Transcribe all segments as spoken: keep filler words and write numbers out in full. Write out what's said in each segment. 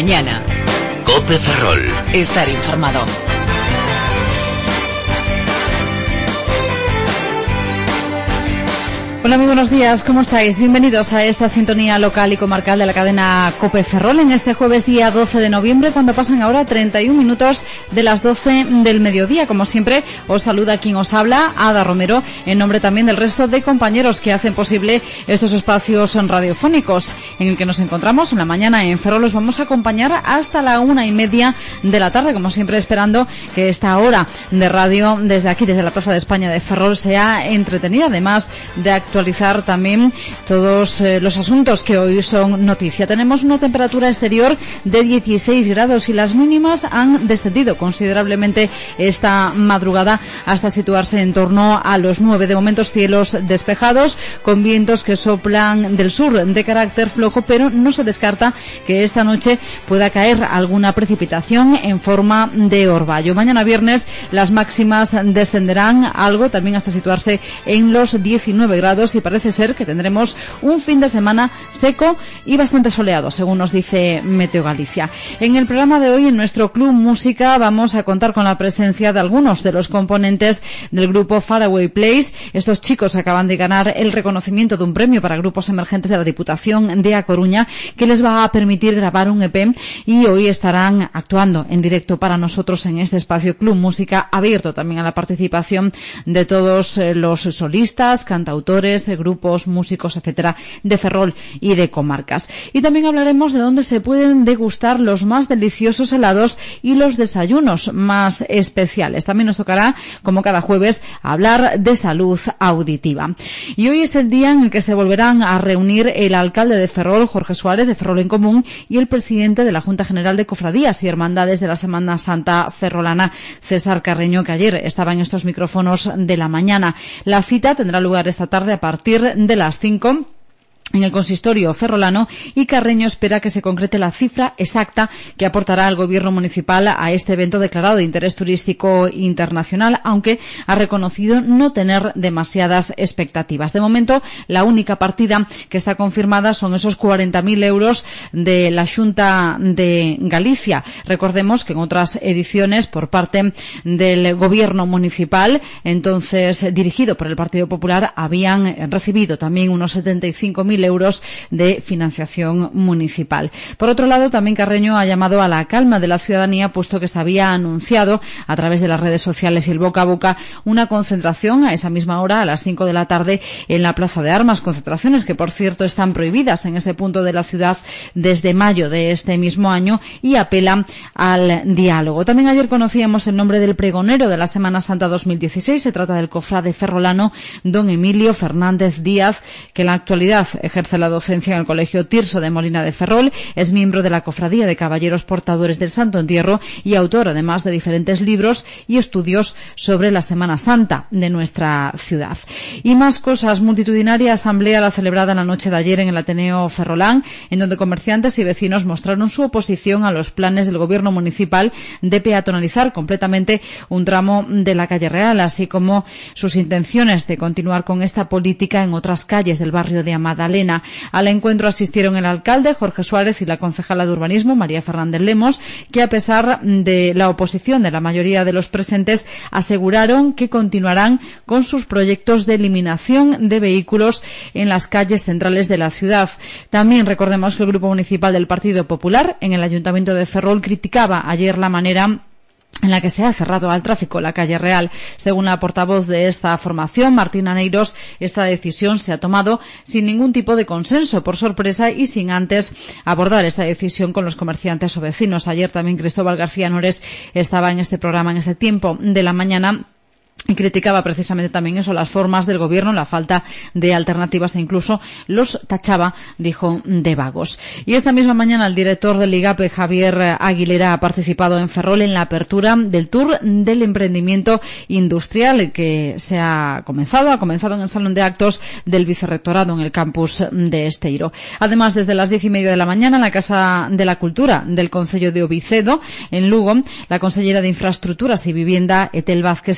mañana. COPE Ferrol. Estar informado. Hola, muy buenos días, ¿cómo estáis? Bienvenidos a esta sintonía local y comarcal de la cadena COPE Ferrol en este jueves día doce de noviembre, cuando pasan ahora treinta y un minutos de las doce del mediodía. Como siempre, os saluda quien os habla, Ada Romero, en nombre también del resto de compañeros que hacen posible estos espacios radiofónicos en el que nos encontramos en la mañana en Ferrol. Os vamos a acompañar hasta la una y media de la tarde, como siempre esperando que esta hora de radio desde aquí, desde la Plaza de España de Ferrol, sea entretenida, además de actualizar también todos eh, los asuntos que hoy son noticia. Tenemos una temperatura exterior de dieciséis grados y las mínimas han descendido considerablemente esta madrugada hasta situarse en torno a los nueve. De momento cielos despejados con vientos que soplan del sur de carácter flojo, pero no se descarta que esta noche pueda caer alguna precipitación en forma de orvallo. Mañana viernes las máximas descenderán algo, también hasta situarse en los diecinueve grados, y parece ser que tendremos un fin de semana seco y bastante soleado, según nos dice Meteo Galicia. En el programa de hoy, en nuestro Club Música, vamos a contar con la presencia de algunos de los componentes del grupo Faraway Place. Estos chicos acaban de ganar el reconocimiento de un premio para grupos emergentes de la Diputación de A Coruña, que les va a permitir grabar un E P, y hoy estarán actuando en directo para nosotros en este espacio Club Música, abierto también a la participación de todos los solistas, cantautores, grupos, músicos, etcétera, de Ferrol y de comarcas. Y también hablaremos de dónde se pueden degustar los más deliciosos helados y los desayunos más especiales. También nos tocará, como cada jueves, hablar de salud auditiva. Y hoy es el día en el que se volverán a reunir el alcalde de Ferrol, Jorge Suárez, de Ferrol en Común, y el presidente de la Junta General de Cofradías y Hermandades de la Semana Santa Ferrolana, César Carreño, que ayer estaba en estos micrófonos de la mañana. La cita tendrá lugar esta tarde a partir de las cinco en el consistorio ferrolano, y Carreño espera que se concrete la cifra exacta que aportará el gobierno municipal a este evento declarado de interés turístico internacional, aunque ha reconocido no tener demasiadas expectativas. De momento, la única partida que está confirmada son esos cuarenta mil euros de la Xunta de Galicia. Recordemos que en otras ediciones, por parte del gobierno municipal, entonces dirigido por el Partido Popular, habían recibido también unos setenta y cinco mil euros de financiación municipal. Por otro lado, también Carreño ha llamado a la calma de la ciudadanía, puesto que se había anunciado a través de las redes sociales y el boca a boca una concentración a esa misma hora, a las cinco de la tarde, en la Plaza de Armas. Concentraciones que, por cierto, están prohibidas en ese punto de la ciudad desde mayo de este mismo año, y apelan al diálogo. También ayer conocíamos el nombre del pregonero de la Semana Santa dos mil dieciséis. Se trata del cofrade ferrolano don Emilio Fernández Díaz, que en la actualidad ejerce la docencia en el Colegio Tirso de Molina de Ferrol, es miembro de la Cofradía de Caballeros Portadores del Santo Entierro y autor, además, de diferentes libros y estudios sobre la Semana Santa de nuestra ciudad. Y más cosas. Multitudinaria asamblea la celebrada la noche de ayer en el Ateneo Ferrolán, en donde comerciantes y vecinos mostraron su oposición a los planes del gobierno municipal de peatonalizar completamente un tramo de la calle Real, así como sus intenciones de continuar con esta política en otras calles del barrio de Amadalena. Al encuentro asistieron el alcalde, Jorge Suárez, y la concejala de Urbanismo, María Fernández Lemos, que a pesar de la oposición de la mayoría de los presentes, aseguraron que continuarán con sus proyectos de eliminación de vehículos en las calles centrales de la ciudad. También recordemos que el Grupo Municipal del Partido Popular en el Ayuntamiento de Ferrol criticaba ayer la manera en la que se ha cerrado al tráfico la calle Real. Según la portavoz de esta formación, Martina Neiros, esta decisión se ha tomado sin ningún tipo de consenso, por sorpresa, y sin antes abordar esta decisión con los comerciantes o vecinos. Ayer también Cristóbal García Nores estaba en este programa en este tiempo de la mañana y criticaba precisamente también eso, las formas del gobierno, la falta de alternativas, e incluso los tachaba, dijo, de vagos. Y esta misma mañana el director del IGAPE, Javier Aguilera, ha participado en Ferrol en la apertura del Tour del Emprendimiento Industrial que se ha comenzado, ha comenzado en el Salón de Actos del Vicerrectorado en el campus de Esteiro. Además, desde las diez y media de la mañana en la Casa de la Cultura del Concello de Ovicedo, en Lugo, la consellera de Infraestructuras y Vivienda, Etel Vázquez, ha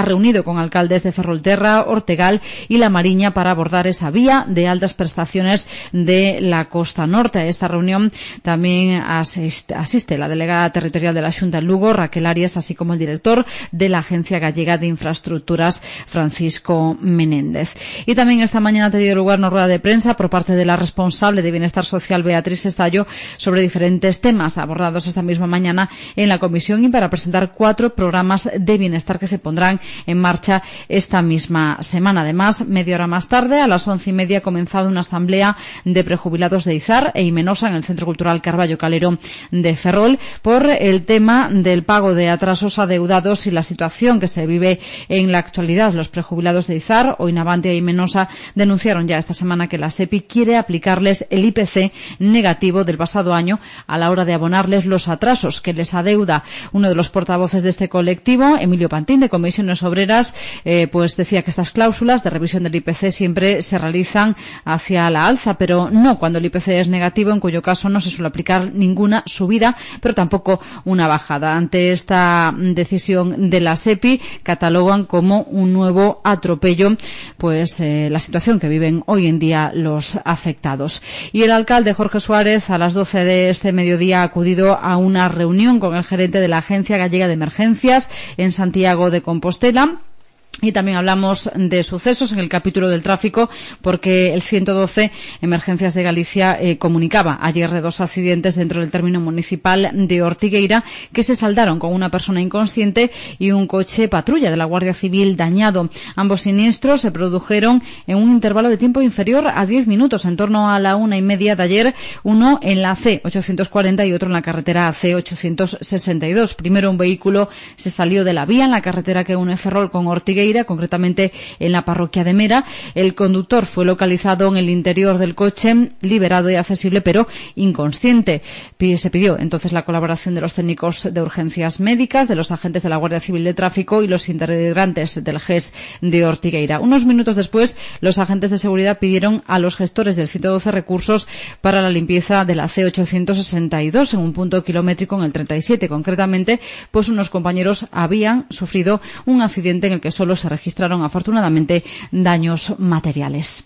reunido con alcaldes de Ferrolterra, Ortegal y La Mariña para abordar esa vía de altas prestaciones de la costa norte. A esta reunión también asiste, asiste la delegada territorial de la Xunta en Lugo, Raquel Arias, así como el director de la Agencia Gallega de Infraestructuras, Francisco Menéndez. Y también esta mañana ha tenido lugar una rueda de prensa por parte de la responsable de Bienestar Social, Beatriz Estallo, sobre diferentes temas abordados esta misma mañana en la comisión y para presentar cuatro programas de bienestar que se pondrán en marcha esta misma semana. Además, media hora más tarde, a las once y media, ha comenzado una asamblea de prejubilados de Izar e Imenosa en el Centro Cultural Carballo Calero de Ferrol por el tema del pago de atrasos adeudados y la situación que se vive en la actualidad. Los prejubilados de Izar, Oinavante e Imenosa denunciaron ya esta semana que la SEPI quiere aplicarles el I P C negativo del pasado año a la hora de abonarles los atrasos que les adeuda. Uno de los portavoces de este colectivo, Emilio Pantín, de Comisiones Obreras, eh, pues decía que estas cláusulas de revisión del I P C siempre se realizan hacia la alza, pero no cuando el I P C es negativo, en cuyo caso no se suele aplicar ninguna subida, pero tampoco una bajada. Ante esta decisión de la SEPI, catalogan como un nuevo atropello pues eh, la situación que viven hoy en día los afectados. Y el alcalde Jorge Suárez, a las doce de este mediodía, ha acudido a una reunión con el gerente de la Agencia Gallega de Emergencias en Santiago de Compostela. Y también hablamos de sucesos en el capítulo del tráfico, porque el ciento doce Emergencias de Galicia eh, comunicaba ayer de dos accidentes dentro del término municipal de Ortigueira que se saldaron con una persona inconsciente y un coche patrulla de la Guardia Civil dañado. Ambos siniestros se produjeron en un intervalo de tiempo inferior a diez minutos, en torno a la una y media de ayer, uno en la C ochocientos cuarenta y otro en la carretera C ochocientos sesenta y dos. Primero un vehículo se salió de la vía en la carretera que une Ferrol con Ortigueira, concretamente en la parroquia de Mera. El conductor fue localizado en el interior del coche, liberado y accesible, pero inconsciente. Se pidió entonces la colaboración de los técnicos de urgencias médicas, de los agentes de la Guardia Civil de Tráfico y los integrantes del G E S de Ortigueira. Unos minutos después, los agentes de seguridad pidieron a los gestores del ciento doce recursos para la limpieza de la C ochocientos sesenta y dos en un punto kilométrico en el treinta y siete. Concretamente, pues unos compañeros habían sufrido un accidente en el que solo se registraron afortunadamente daños materiales.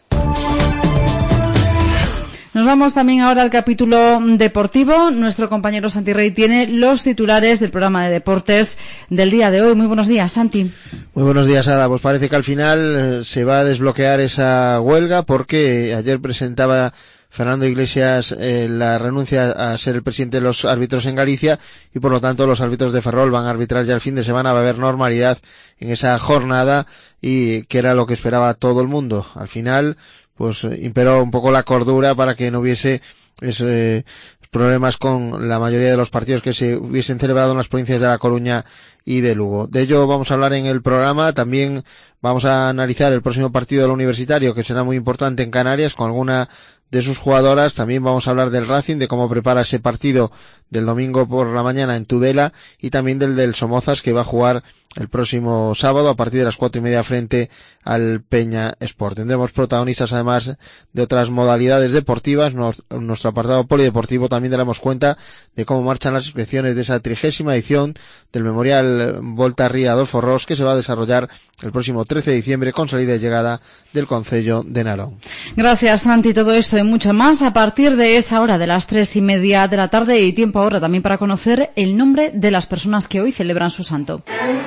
Nos vamos también ahora al capítulo deportivo. Nuestro compañero Santi Rey tiene los titulares del programa de deportes del día de hoy. Muy buenos días, Santi. Muy buenos días, Ada. Pues parece que al final se va a desbloquear esa huelga, porque ayer presentaba Fernando Iglesias eh, la renuncia a ser el presidente de los árbitros en Galicia, y por lo tanto los árbitros de Ferrol van a arbitrar ya el fin de semana. Va a haber normalidad en esa jornada, y que era lo que esperaba todo el mundo. Al final pues imperó un poco la cordura para que no hubiese ese, problemas con la mayoría de los partidos que se hubiesen celebrado en las provincias de La Coruña y de Lugo. De ello vamos a hablar en el programa. También vamos a analizar el próximo partido del Universitario, que será muy importante en Canarias, con alguna de sus jugadoras. También vamos a hablar del Racing, de cómo prepara ese partido del domingo por la mañana en Tudela, y también del del Somozas, que va a jugar el próximo sábado a partir de las cuatro y media frente al Peña Sport. Tendremos protagonistas además de otras modalidades deportivas. Nos, en nuestro apartado polideportivo también daremos cuenta de cómo marchan las inscripciones de esa trigésima edición del Memorial Volta Ría Adolfo Ros, que se va a desarrollar el próximo trece de diciembre con salida y llegada del concello de Narón. Gracias, Santi. Todo esto y mucho más a partir de esa hora de las tres y media de la tarde, y tiempo ahora también para conocer el nombre de las personas que hoy celebran su santo.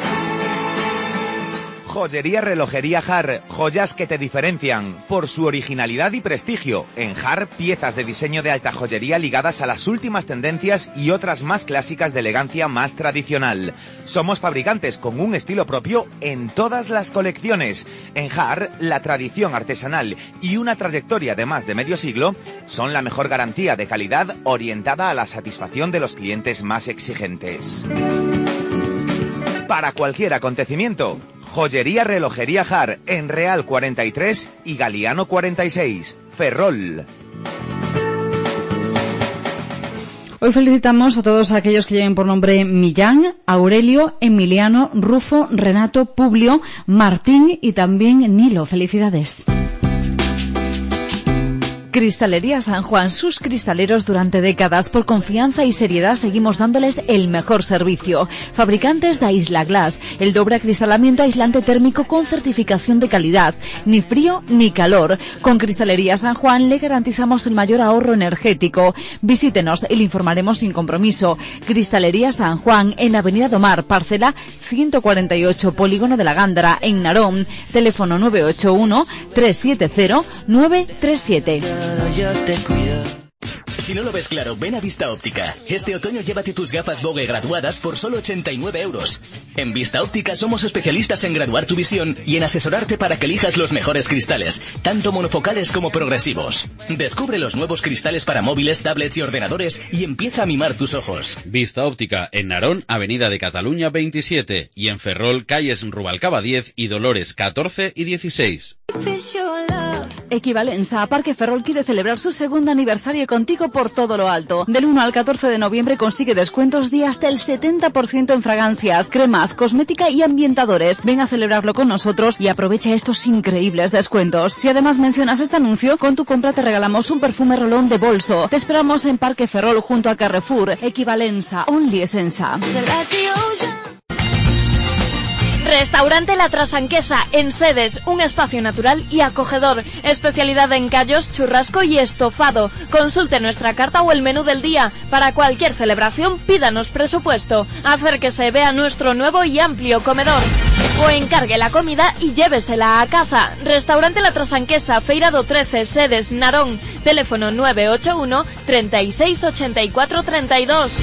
Joyería Relojería Jar, joyas que te diferencian por su originalidad y prestigio. En Jar, piezas de diseño de alta joyería ligadas a las últimas tendencias y otras más clásicas de elegancia más tradicional. Somos fabricantes con un estilo propio en todas las colecciones. En Jar, la tradición artesanal y una trayectoria de más de medio siglo son la mejor garantía de calidad orientada a la satisfacción de los clientes más exigentes. Para cualquier acontecimiento, Joyería Relojería Jar, en Real cuarenta y tres y Galiano cuarenta y seis, Ferrol. Hoy felicitamos a todos aquellos que lleven por nombre Millán, Aurelio, Emiliano, Rufo, Renato, Publio, Martín y también Nilo. Felicidades. Cristalería San Juan, sus cristaleros durante décadas. Por confianza y seriedad seguimos dándoles el mejor servicio. Fabricantes de Isla Glass, el doble acristalamiento aislante térmico con certificación de calidad. Ni frío ni calor. Con Cristalería San Juan le garantizamos el mayor ahorro energético. Visítenos y le informaremos sin compromiso. Cristalería San Juan, en la Avenida Domar, parcela ciento cuarenta y ocho, Polígono de la Gándara, en Narón. Teléfono nueve ocho uno, tres siete cero, nueve tres siete. Yo te cuido. Si no lo ves claro, ven a Vista Óptica. Este otoño llévate tus gafas Bogue graduadas por solo ochenta y nueve euros. En Vista Óptica somos especialistas en graduar tu visión y en asesorarte para que elijas los mejores cristales, tanto monofocales como progresivos. Descubre los nuevos cristales para móviles, tablets y ordenadores y empieza a mimar tus ojos. Vista Óptica en Narón, Avenida de Cataluña veintisiete, y en Ferrol, calles Rubalcaba diez y Dolores catorce y dieciséis. Equivalenza, Parque Ferrol quiere celebrar su segundo aniversario contigo por todo lo alto. Del uno al catorce de noviembre consigue descuentos de hasta el setenta por ciento en fragancias, cremas, cosmética y ambientadores. Ven a celebrarlo con nosotros y aprovecha estos increíbles descuentos. Si además mencionas este anuncio, con tu compra te regalamos un perfume rolón de bolso. Te esperamos en Parque Ferrol junto a Carrefour. Equivalenza, Only Essenza. Restaurante La Trasanquesa, en Sedes, un espacio natural y acogedor. Especialidad en callos, churrasco y estofado. Consulte nuestra carta o el menú del día. Para cualquier celebración, pídanos presupuesto. Acérquese, vea nuestro nuevo y amplio comedor. O encargue la comida y llévesela a casa. Restaurante La Trasanquesa, Feirado trece, Sedes, Narón. Teléfono nueve ocho uno, treinta y seis, ochenta y cuatro, treinta y dos.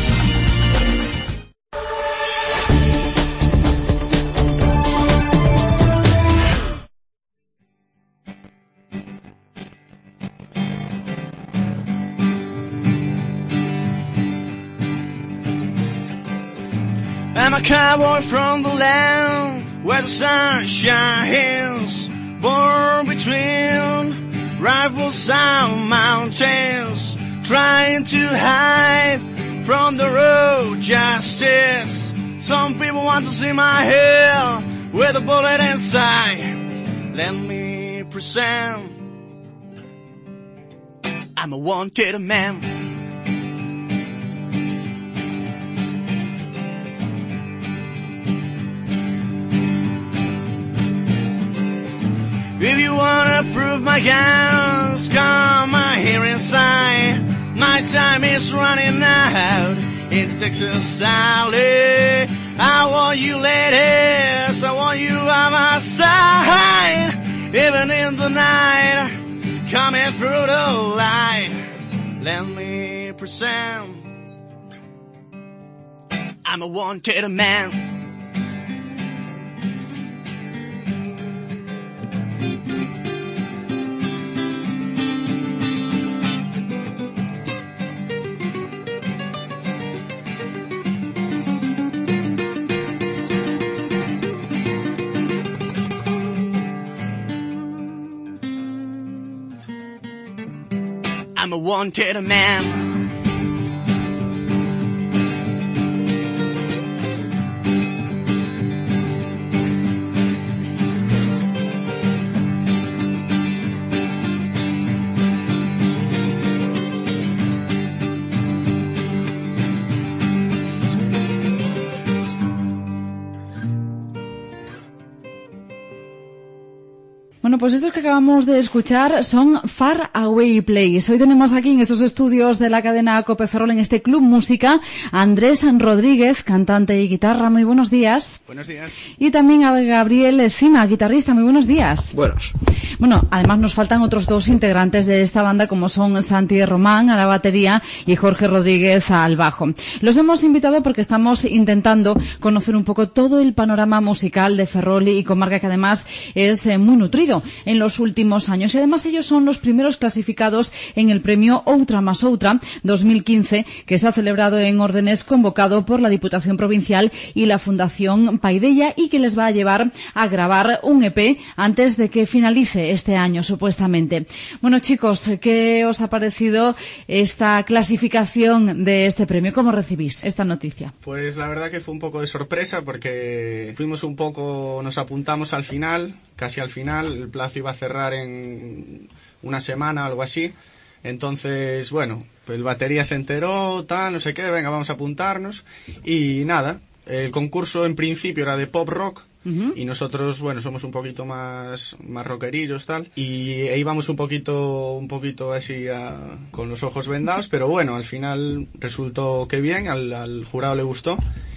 I'm a cowboy from the land where the sun shines, born between rifles and mountains, trying to hide from the road justice. Some people want to see my hair with a bullet inside. Let me present, I'm a wanted man. If you wanna prove my guns, come on here inside. My time is running out in Texas Alley. I want you ladies, I want you on my side. Even in the night, coming through the light. Let me present, I'm a wanted man. I'm a wanted man. Bueno, pues estos que acabamos de escuchar son Far Away Place. Hoy tenemos aquí en estos estudios de la cadena Cope Ferrol, en este Club Música, a Andrés Rodríguez, cantante y guitarra. Muy buenos días. Buenos días. Y también a Gabriel Cima, guitarrista. Muy buenos días. Buenos. Bueno, además nos faltan otros dos integrantes de esta banda, como son Santi Román a la batería y Jorge Rodríguez al bajo. Los hemos invitado porque estamos intentando conocer un poco todo el panorama musical de Ferrol y comarca, que además es eh, muy nutrido en los últimos años. Y además ellos son los primeros clasificados en el premio Outra más Outra dos mil quince, que se ha celebrado en Órdenes, convocado por la Diputación Provincial y la Fundación Paideia, y que les va a llevar a grabar un E P antes de que finalice este año, supuestamente. Bueno, chicos, ¿qué os ha parecido esta clasificación de este premio? ¿Cómo recibís esta noticia? Pues la verdad que fue un poco de sorpresa, porque fuimos un poco, nos apuntamos al final, casi al final, el plazo iba a cerrar en una semana o algo así, Entonces, bueno, el batería se enteró, tal, no sé qué, venga, vamos a apuntarnos. Y nada, el concurso en principio era de pop rock. Uh-huh. Y nosotros, bueno, somos un poquito más más rockerillos, tal, y e íbamos un poquito un poquito así a, con los ojos vendados, pero bueno, al final resultó que bien, al, al jurado le gustó.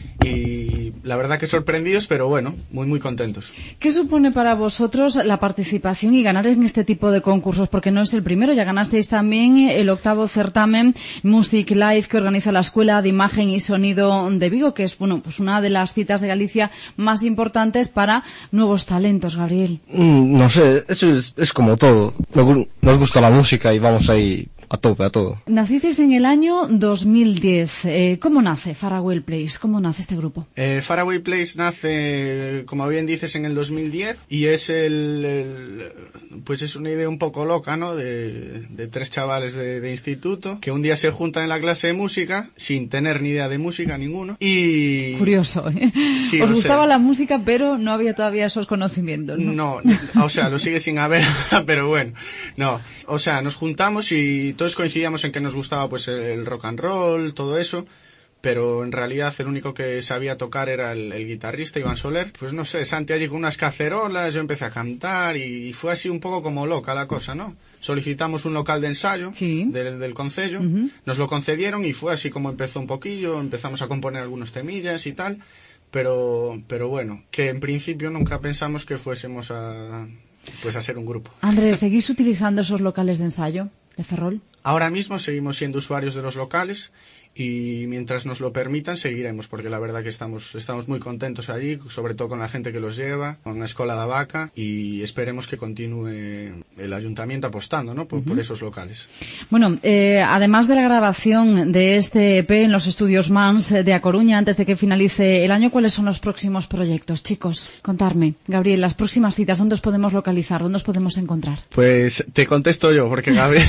Y la verdad que sorprendidos, pero bueno, muy muy contentos. ¿Qué supone para vosotros la participación y ganar en este tipo de concursos? Porque no es el primero, ya ganasteis también el octavo certamen Music Live que organiza la Escuela de Imagen y Sonido de Vigo, que es bueno, pues una de las citas de Galicia más importantes para nuevos talentos, Gabriel. Mm, no sé, eso es, es como todo. Nos gusta la música y vamos ahí a tope, a todo. Nacisteis en el año dos mil diez. Eh, ¿Cómo nace Faraway Place? ¿Cómo nace este grupo? Eh, Faraway Place nace, como bien dices, en el dos mil diez y es el, el pues es una idea un poco loca, ¿no? De, de tres chavales de, de instituto que un día se juntan en la clase de música sin tener ni idea de música ninguno y... Curioso, ¿eh? Sí, Os gustaba sé. la música, pero no había todavía esos conocimientos, ¿no? No, o sea, lo sigue sin haber, pero bueno, no. O sea, nos juntamos y todos coincidíamos en que nos gustaba pues el rock and roll, todo eso, pero en realidad el único que sabía tocar era el, el guitarrista Iván Soler. Pues no sé, Santi allí con unas cacerolas, yo empecé a cantar y fue así un poco como loca la cosa, ¿no? Solicitamos un local de ensayo sí. del, del concello, uh-huh. Nos lo concedieron y fue así como empezó un poquillo, empezamos a componer algunos temillas y tal, pero, pero bueno, que en principio nunca pensamos que fuésemos a... pues a ser un grupo. Andrés, ¿seguís utilizando esos locales de ensayo de Ferrol? Ahora mismo seguimos siendo usuarios de los locales y mientras nos lo permitan seguiremos, porque la verdad que estamos estamos muy contentos allí, sobre todo con la gente que los lleva, con la Escola da Vaca, y esperemos que continúe el ayuntamiento apostando, ¿no? por, uh-huh. por esos locales. Bueno, eh, además de la grabación de este E P en los estudios Mans de A Coruña antes de que finalice el año, ¿cuáles son los próximos proyectos? Chicos, contarme. Gabriel, las próximas citas, ¿dónde os podemos localizar? ¿Dónde os podemos encontrar? Pues te contesto yo, porque Gabriel...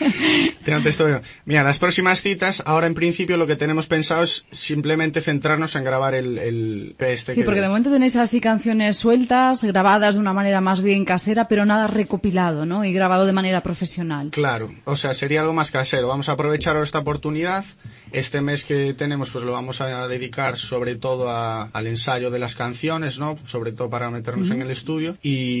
te contesto yo. Mira, las próximas citas, ahora en principio lo que tenemos pensado es simplemente centrarnos en grabar el, el P este. Sí, que porque de momento tenéis así canciones sueltas, grabadas de una manera más bien casera, pero nada recopilado, ¿no? Y grabado de manera profesional. Claro, o sea, sería algo más casero. Vamos a aprovechar ahora esta oportunidad. Este mes que tenemos, pues lo vamos a dedicar sobre todo a, al ensayo de las canciones, ¿no? Sobre todo para meternos uh-huh. en el estudio.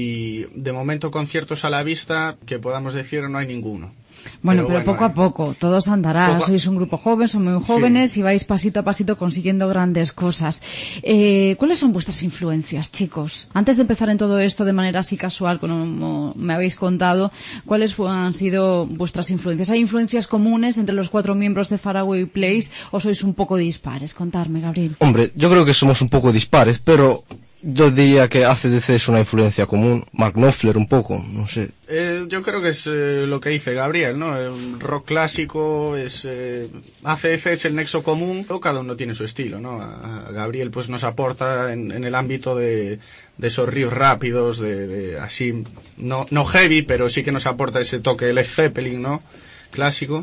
Y de momento conciertos a la vista, que podamos decir, no hay ninguno. Bueno, pero, pero bueno, poco a poco, todo se andará. Poco... Sois un grupo joven, son muy jóvenes sí. y vais pasito a pasito consiguiendo grandes cosas. Eh, ¿Cuáles son vuestras influencias, chicos? Antes de empezar en todo esto de manera así casual, como me habéis contado, ¿cuáles han sido vuestras influencias? ¿Hay influencias comunes entre los cuatro miembros de Faraway Place o sois un poco dispares? Contadme, Gabriel. Hombre, yo creo que somos un poco dispares, pero... yo diría que A C D C es una influencia común, Mark Knopfler un poco, no sé. Eh, yo creo que es eh, lo que dice Gabriel, ¿no? El rock clásico es... Eh, A C D C es el nexo común, o cada uno tiene su estilo, ¿no? A, a Gabriel pues nos aporta en, en el ámbito de, de esos ríos rápidos, de, de así, no, no heavy, pero sí que nos aporta ese toque Led Zeppelin, ¿no? Clásico.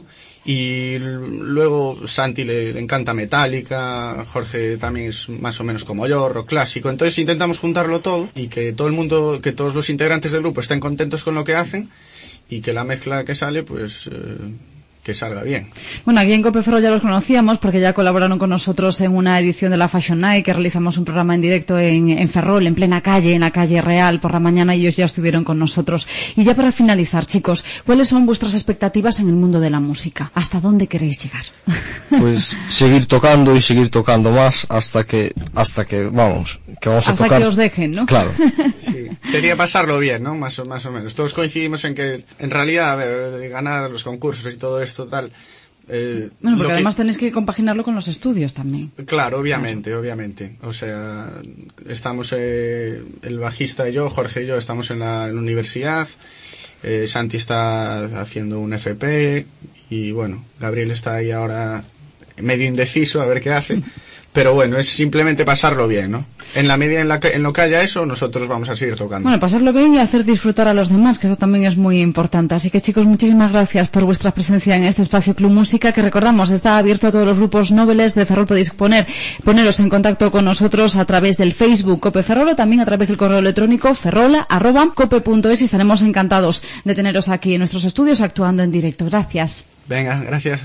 Y luego Santi le, le encanta Metallica, Jorge también es más o menos como yo, rock clásico. Entonces intentamos juntarlo todo y que todo el mundo, que todos los integrantes del grupo estén contentos con lo que hacen y que la mezcla que sale, pues... Eh, que salga bien. Bueno, aquí en Cope Ferrol ya los conocíamos porque ya colaboraron con nosotros en una edición de la Fashion Night que realizamos un programa en directo en, en Ferrol, en plena calle, en la calle Real, por la mañana, y ellos ya estuvieron con nosotros. Y ya para finalizar, chicos, ¿cuáles son vuestras expectativas en el mundo de la música? ¿Hasta dónde queréis llegar? Pues seguir tocando y seguir tocando más hasta que, hasta que, vamos, que vamos a hasta tocar. Hasta que os dejen, ¿no? Claro. Sí, sería pasarlo bien, ¿no? Más o, más o menos. Todos coincidimos en que, en realidad, a ver, ganar los concursos y todo esto, total. Eh, bueno, porque además que... tenéis que compaginarlo con los estudios también. Claro, obviamente, claro. obviamente. O sea, estamos, eh, el bajista y yo, Jorge y yo, estamos en la, en la universidad, eh, Santi está haciendo un F P y bueno, Gabriel está ahí ahora medio indeciso a ver qué hace, Pero bueno, es simplemente pasarlo bien, ¿no? En la medida en, la que, en lo que haya eso, nosotros vamos a seguir tocando. Bueno, pasarlo bien y hacer disfrutar a los demás, que eso también es muy importante. Así que, chicos, muchísimas gracias por vuestra presencia en este espacio Club Música, que recordamos, está abierto a todos los grupos nobles de Ferrol. Podéis poner, poneros en contacto con nosotros a través del Facebook Cope Ferrol o también a través del correo electrónico ferrola arroba cope punto es, y estaremos encantados de teneros aquí en nuestros estudios actuando en directo. Gracias. Venga, gracias.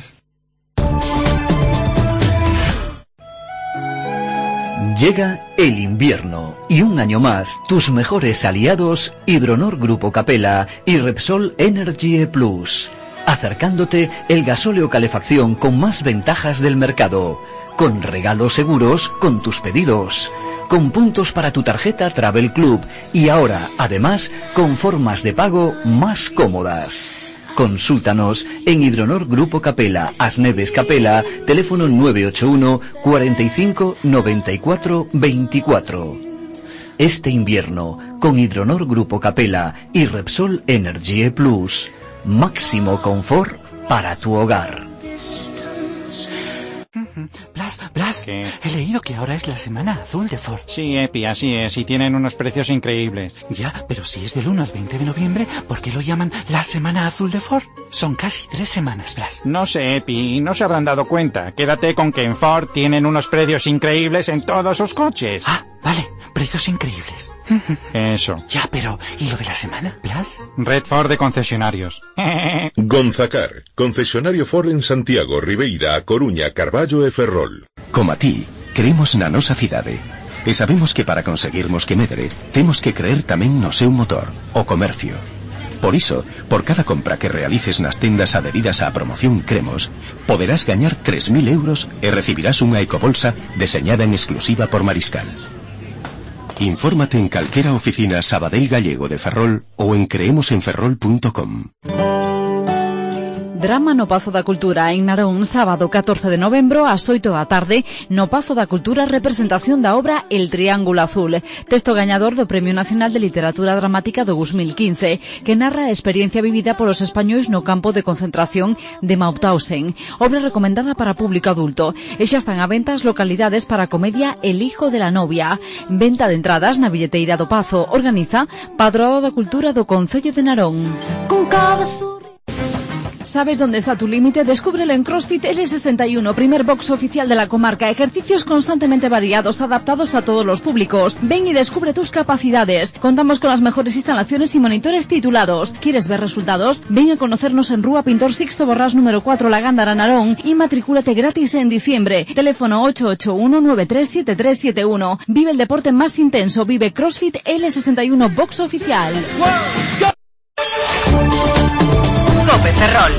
Llega el invierno y un año más tus mejores aliados Hidronor Grupo Capella y Repsol Energy Plus, acercándote el gasóleo calefacción con más ventajas del mercado, con regalos seguros con tus pedidos, con puntos para tu tarjeta Travel Club y ahora, además, con formas de pago más cómodas. Consúltanos en Hidronor Grupo Capella, Asneves Capella, teléfono nueve ocho uno, cuarenta y cinco, noventa y cuatro, veinticuatro. Este invierno, con Hidronor Grupo Capella y Repsol Energy Plus, máximo confort para tu hogar. Blas, Blas, ¿qué? He leído que ahora es la semana azul de Ford. Sí, Epi, así es, y tienen unos precios increíbles. Ya, pero si es del uno al veinte de noviembre, ¿por qué lo llaman la semana azul de Ford? Son casi tres semanas, Blas. No sé, Epi, no se habrán dado cuenta. Quédate con que en Ford tienen unos precios increíbles en todos sus coches. Ah, vale, precios increíbles. Eso. Ya, pero ¿y lo de la semana, Blas? Red Ford de concesionarios. Gonzacar, concesionario Ford en Santiago, Ribeira, Coruña, Carballo e Ferrol. Como a ti, queremos na nosa cidade. E sabemos que para conseguirmos que medre, temos que creer tamén no seu motor, o comercio. Por iso, por cada compra que realices nas tendas adheridas á promoción Cremos, poderás gañar tres mil euros e recibirás unha ecobolsa deseñada en exclusiva por Mariscal. Infórmate en calquera oficina Sabadell Gallego de Ferrol ou en creemos en ferrol punto com. Drama no Pazo da Cultura en Narón, sábado catorce de novembro ás oito da tarde, no Pazo da Cultura, representación da obra El Triángulo Azul, texto gañador do Premio Nacional de Literatura Dramática do dos mil quince, que narra a experiencia vivida polos españois no campo de concentración de Mauthausen, obra recomendada para público adulto, e xa están á venta as localidades para a comedia El Hijo de la Novia. Venta de entradas na billeteira do Pazo, organiza Padroado da Cultura do Concello de Narón. Con cada ¿Sabes dónde está tu límite? Descúbrelo en CrossFit L sesenta y uno, primer box oficial de la comarca. Ejercicios constantemente variados, adaptados a todos los públicos. Ven y descubre tus capacidades. Contamos con las mejores instalaciones y monitores titulados. ¿Quieres ver resultados? Ven a conocernos en Rúa Pintor Sixto Borrás número cuatro, La Gándara, Narón, y matricúlate gratis en diciembre. Teléfono ocho ocho uno, nueve tres siete tres siete uno. Vive el deporte más intenso. Vive CrossFit L sesenta y uno box oficial. Cope Ferrol.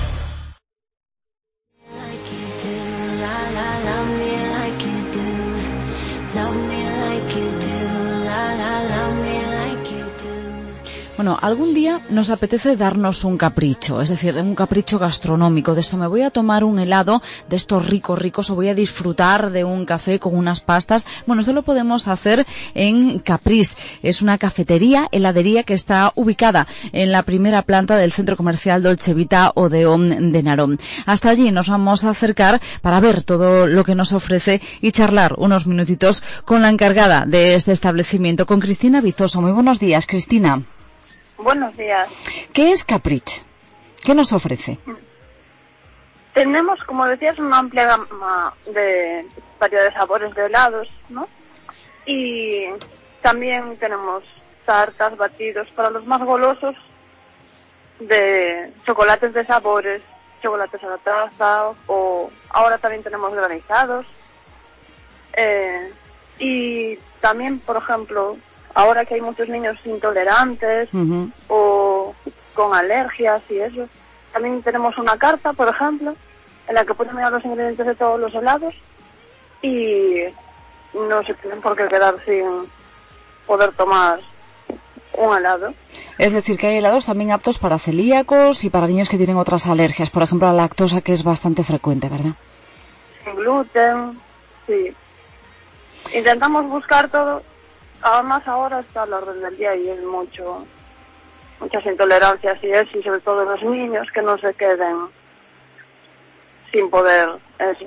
Bueno, algún día nos apetece darnos un capricho, es decir, un capricho gastronómico. De esto me voy a tomar un helado de estos ricos, ricos, o voy a disfrutar de un café con unas pastas. Bueno, esto lo podemos hacer en Caprice. Es una cafetería, heladería que está ubicada en la primera planta del centro comercial Dolce Vita Odeón de Narón. Hasta allí nos vamos a acercar para ver todo lo que nos ofrece y charlar unos minutitos con la encargada de este establecimiento, con Cristina Vizoso. Muy buenos días, Cristina. Buenos días. ¿Qué es Caprice? ¿Qué nos ofrece? Tenemos, como decías, una amplia gama de variedad de sabores de helados, ¿no? Y también tenemos tartas, batidos para los más golosos, de chocolates de sabores, chocolates a la taza, o ahora también tenemos granizados. Eh, y también, por ejemplo, ahora que hay muchos niños intolerantes uh-huh. o con alergias y eso, también tenemos una carta, por ejemplo, en la que pueden mirar los ingredientes de todos los helados y no se tienen por qué quedar sin poder tomar un helado. Es decir, que hay helados también aptos para celíacos y para niños que tienen otras alergias, por ejemplo la lactosa, que es bastante frecuente, ¿verdad? Sin gluten, sí. Intentamos buscar todo. Además ahora está a la orden del día y hay mucho, muchas intolerancias y eso, y sobre todo los niños que no se queden sin poder eso,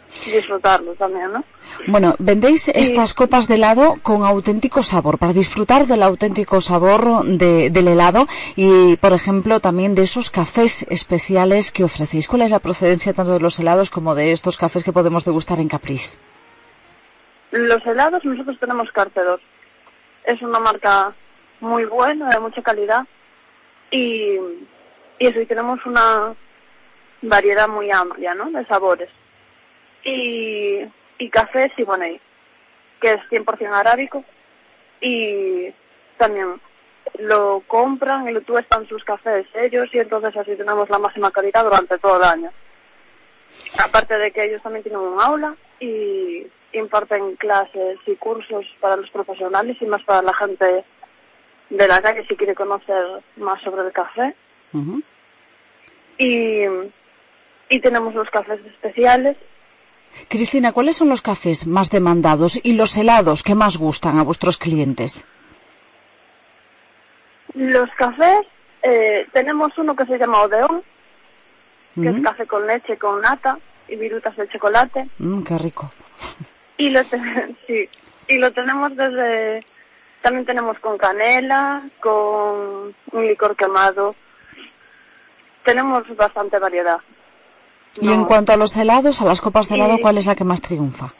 disfrutarlo también, ¿no? Bueno, vendéis y... estas copas de helado con auténtico sabor, para disfrutar del auténtico sabor de, del helado y, por ejemplo, también de esos cafés especiales que ofrecéis. ¿Cuál es la procedencia tanto de los helados como de estos cafés que podemos degustar en Caprice? Los helados nosotros tenemos Carcedor. Es una marca muy buena, de mucha calidad y, y eso, y tenemos una variedad muy amplia, ¿no?, de sabores. Y, y café Siboney, que es cien por ciento arábico, y también lo compran y lo tuestan sus cafés ellos, y entonces así tenemos la máxima calidad durante todo el año. Aparte de que ellos también tienen un aula y imparten clases y cursos para los profesionales y más para la gente de la calle si quiere conocer más sobre el café. Uh-huh. y, y tenemos los cafés especiales. Cristina, ¿cuáles son los cafés más demandados y los helados que más gustan a vuestros clientes? Los cafés, eh, tenemos uno que se llama Odeón, que uh-huh. es café con leche, con nata y virutas de chocolate. Mm, qué rico. Y lo, te- sí, y lo tenemos desde... También tenemos con canela, con un licor quemado. Tenemos bastante variedad. Y no. en cuanto a los helados, a las copas de helado, y, ¿cuál es la que más triunfa?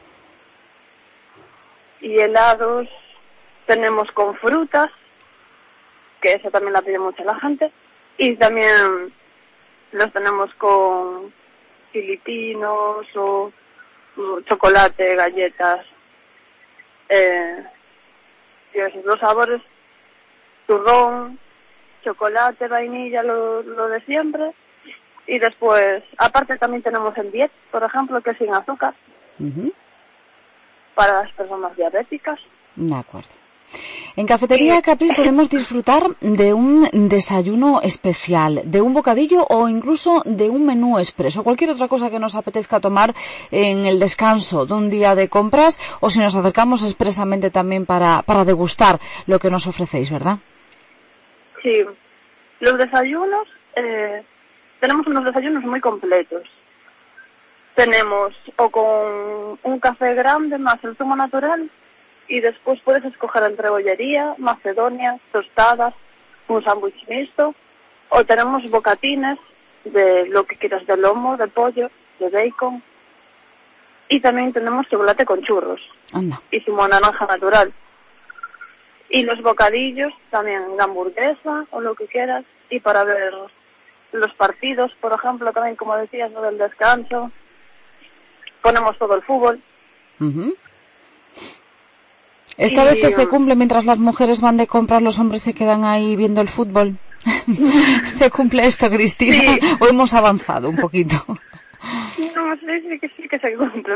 Y helados tenemos con frutas, que esa también la pide mucho la gente. Y también los tenemos con filipinos o chocolate, galletas, eh, y esos, los sabores, turrón, chocolate, vainilla, lo, lo de siempre. Y después, aparte también tenemos el diet, por ejemplo, que es sin azúcar, uh-huh. para las personas diabéticas. De acuerdo. En Cafetería Caprice podemos disfrutar de un desayuno especial, de un bocadillo o incluso de un menú expreso, cualquier otra cosa que nos apetezca tomar en el descanso de un día de compras o si nos acercamos expresamente también para, para degustar lo que nos ofrecéis, ¿verdad? Sí, los desayunos, eh, tenemos unos desayunos muy completos. Tenemos o con un café grande más el zumo natural, y después puedes escoger entre bollería, macedonia, tostadas, un sándwich mixto, o tenemos bocatines de lo que quieras, de lomo, de pollo, de bacon, y también tenemos chocolate con churros. Anda. Y zumo naranja natural. Y los bocadillos también de hamburguesa o lo que quieras, y para ver los partidos, por ejemplo, también como decías, ¿no?, del descanso, ponemos todo el fútbol. Uh-huh. Esto a veces se cumple mientras las mujeres van de compras, los hombres se quedan ahí viendo el fútbol. ¿Se cumple esto, Cristina? Sí. ¿O hemos avanzado un poquito? No, sí, sí, que sí que se cumple.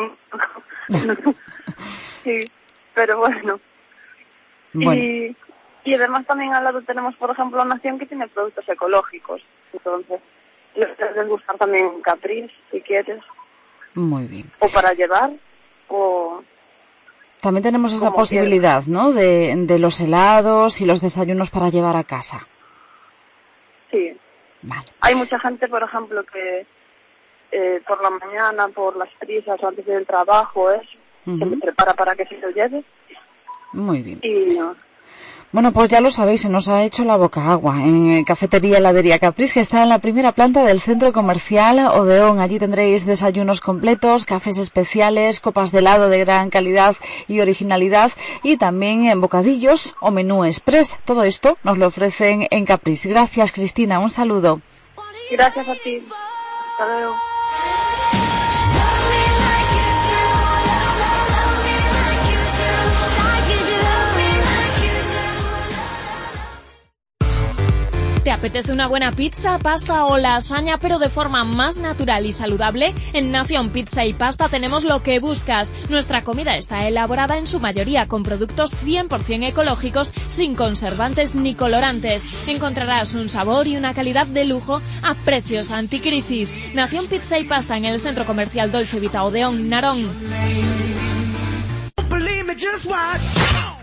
Sí, pero bueno. bueno. Y, y además también al lado tenemos, por ejemplo, Nación, que tiene productos ecológicos. Entonces, les gustan también Caprice, si quieres. Muy bien. O para llevar, o... También tenemos esa posibilidad, ¿no?, de, de los helados y los desayunos para llevar a casa. Sí. Vale. Hay mucha gente, por ejemplo, que eh, por la mañana, por las prisas o antes del trabajo, eso, uh-huh. se prepara para que se lo lleve. Muy bien. Y no. Bueno, pues ya lo sabéis, se nos ha hecho la boca agua en Cafetería Heladería Caprice, que está en la primera planta del Centro Comercial Odeón. Allí tendréis desayunos completos, cafés especiales, copas de helado de gran calidad y originalidad y también en bocadillos o menú express. Todo esto nos lo ofrecen en Caprice. Gracias, Cristina. Un saludo. Gracias a ti. Hasta luego. ¿Te apetece una buena pizza, pasta o lasaña, pero de forma más natural y saludable? En Nación Pizza y Pasta tenemos lo que buscas. Nuestra comida está elaborada en su mayoría con productos cien por ciento ecológicos, sin conservantes ni colorantes. Encontrarás un sabor y una calidad de lujo a precios anticrisis. Nación Pizza y Pasta en el Centro Comercial Dolce Vita Odeón, Narón.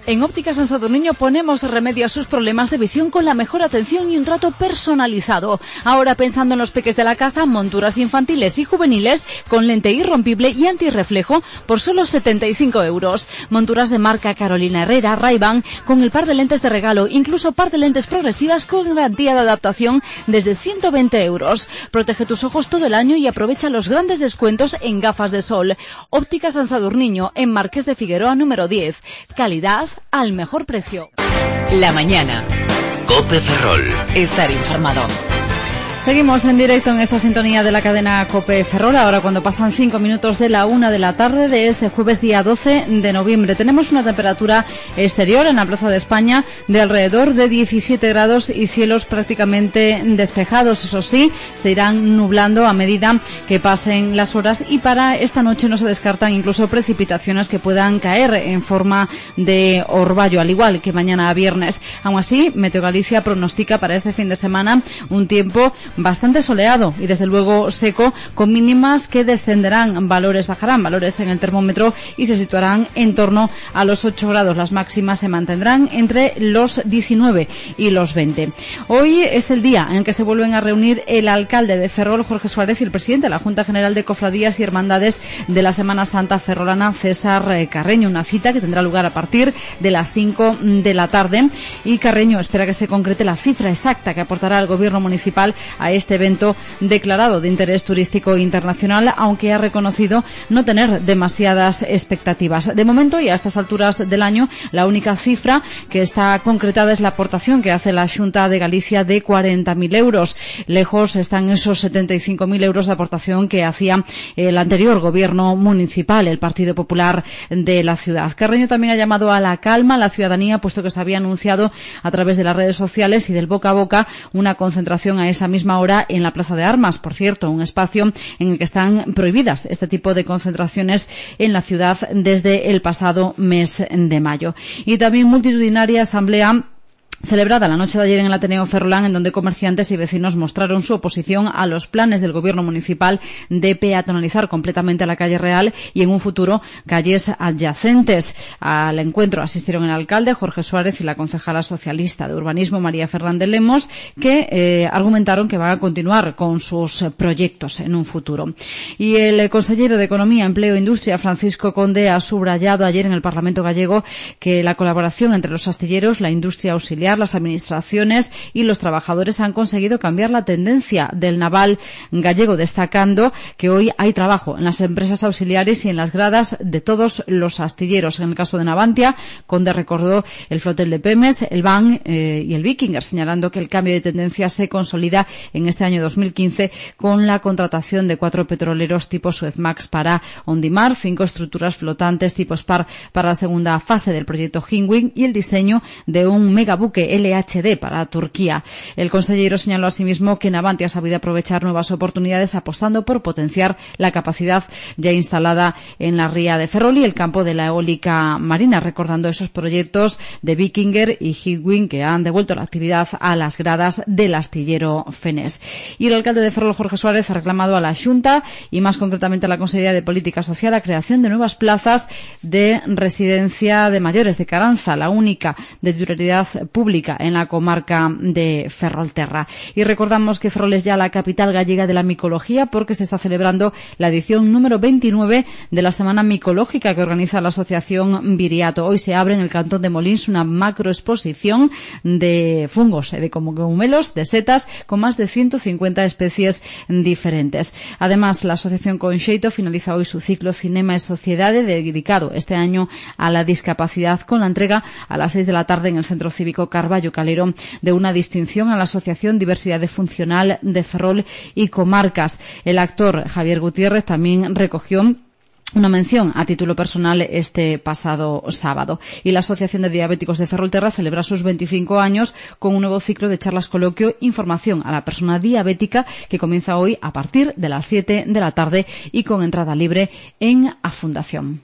En Óptica San Sadurniño ponemos remedio a sus problemas de visión con la mejor atención y un trato personalizado. Ahora pensando en los peques de la casa, monturas infantiles y juveniles con lente irrompible y antirreflejo por solo setenta y cinco euros. Monturas de marca Carolina Herrera, Ray-Ban con el par de lentes de regalo, incluso par de lentes progresivas con garantía de adaptación desde ciento veinte euros. Protege tus ojos todo el año y aprovecha los grandes descuentos en gafas de sol. Óptica San Sadurniño en Marqués de Figueroa número diez. Calidad al mejor precio. La mañana. COPE Ferrol. Estar informado. Seguimos en directo en esta sintonía de la cadena COPE Ferrol, ahora cuando pasan cinco minutos de la una de la tarde de este jueves día doce de noviembre. Tenemos una temperatura exterior en la Plaza de España de alrededor de diecisiete grados y cielos prácticamente despejados. Eso sí, se irán nublando a medida que pasen las horas y para esta noche no se descartan incluso precipitaciones que puedan caer en forma de orvallo, al igual que mañana viernes. Aún así, Meteo Galicia pronostica para este fin de semana un tiempo bastante soleado y desde luego seco, con mínimas que descenderán, valores bajarán, valores en el termómetro y se situarán en torno a los ocho grados. Las máximas se mantendrán entre los diecinueve y los veinte. Hoy es el día en el que se vuelven a reunir el alcalde de Ferrol, Jorge Suárez, y el presidente de la Junta General de Cofradías y Hermandades de la Semana Santa ferrolana, César Carreño, una cita que tendrá lugar a partir de las cinco de la tarde, y Carreño espera que se concrete la cifra exacta que aportará el gobierno municipal a este evento declarado de interés turístico internacional, aunque ha reconocido no tener demasiadas expectativas. De momento y a estas alturas del año, la única cifra que está concretada es la aportación que hace la Xunta de Galicia de cuarenta mil euros. Lejos están esos setenta y cinco mil euros de aportación que hacía el anterior gobierno municipal, el Partido Popular de la ciudad. Carreño también ha llamado a la calma a la ciudadanía, puesto que se había anunciado a través de las redes sociales y del boca a boca una concentración a esa misma hora en la Plaza de Armas, por cierto, un espacio en el que están prohibidas este tipo de concentraciones en la ciudad desde el pasado mes de mayo. Y también multitudinaria asamblea celebrada la noche de ayer en el Ateneo Ferrolán, en donde comerciantes y vecinos mostraron su oposición a los planes del gobierno municipal de peatonalizar completamente la calle Real y en un futuro calles adyacentes. Al encuentro asistieron el alcalde Jorge Suárez y la concejala socialista de urbanismo María Fernández Lemos, que eh, argumentaron que van a continuar con sus proyectos en un futuro. Y el consejero de Economía, Empleo e Industria, Francisco Conde, ha subrayado ayer en el Parlamento gallego que la colaboración entre los astilleros, la industria auxiliar, las administraciones y los trabajadores han conseguido cambiar la tendencia del naval gallego, destacando que hoy hay trabajo en las empresas auxiliares y en las gradas de todos los astilleros. En el caso de Navantia, Conde recordó el flotel de Pemex, el B A N eh, y el Vikinger, señalando que el cambio de tendencia se consolida en este año dos mil quince con la contratación de cuatro petroleros tipo Suezmax para Ondimar, cinco estructuras flotantes tipo Spar para la segunda fase del proyecto Hinwing y el diseño de un megabuque L H D para Turquía. El consejero señaló asimismo que Navantia ha sabido aprovechar nuevas oportunidades apostando por potenciar la capacidad ya instalada en la ría de Ferrol y el campo de la eólica marina, recordando esos proyectos de Vikinger y Hitwing que han devuelto la actividad a las gradas del astillero Fenés. Y el alcalde de Ferrol, Jorge Suárez, ha reclamado a la Xunta y más concretamente a la Consejería de Política Social la creación de nuevas plazas de residencia de mayores de Caranza, la única de titularidad pública en la comarca de Ferrolterra. Y recordamos que Ferrol es ya la capital gallega de la micología porque se está celebrando la edición número veintinueve de la Semana Micológica que organiza la Asociación Viriato. Hoy se abre en el cantón de Molins una macroexposición de fungos, de cogumelos, de setas, con más de ciento cincuenta especies diferentes. Además, la Asociación Conxeito finaliza hoy su ciclo Cinema e Sociedade, dedicado este año a la discapacidad, con la entrega a las seis de la tarde en el Centro Cívico Carballo Calero de una distinción a la Asociación Diversidad Funcional de Ferrol y Comarcas. El actor Javier Gutiérrez también recogió una mención a título personal este pasado sábado. Y la Asociación de Diabéticos de Ferrolterra celebra sus veinticinco años con un nuevo ciclo de charlas coloquio Información a la persona diabética que comienza hoy a partir de las siete de la tarde y con entrada libre en A Fundación.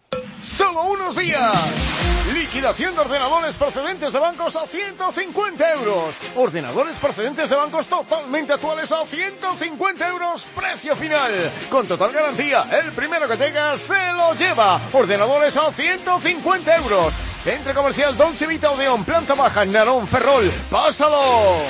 ¡Solo unos días! Liquidación de ordenadores procedentes de bancos a ciento cincuenta euros. Ordenadores procedentes de bancos totalmente actuales a ciento cincuenta euros, precio final. Con total garantía, el primero que llega se lo lleva. Ordenadores a ciento cincuenta euros. Centro Comercial Dolce Vita Odeón, planta baja, Narón, Ferrol. ¡Pásalo!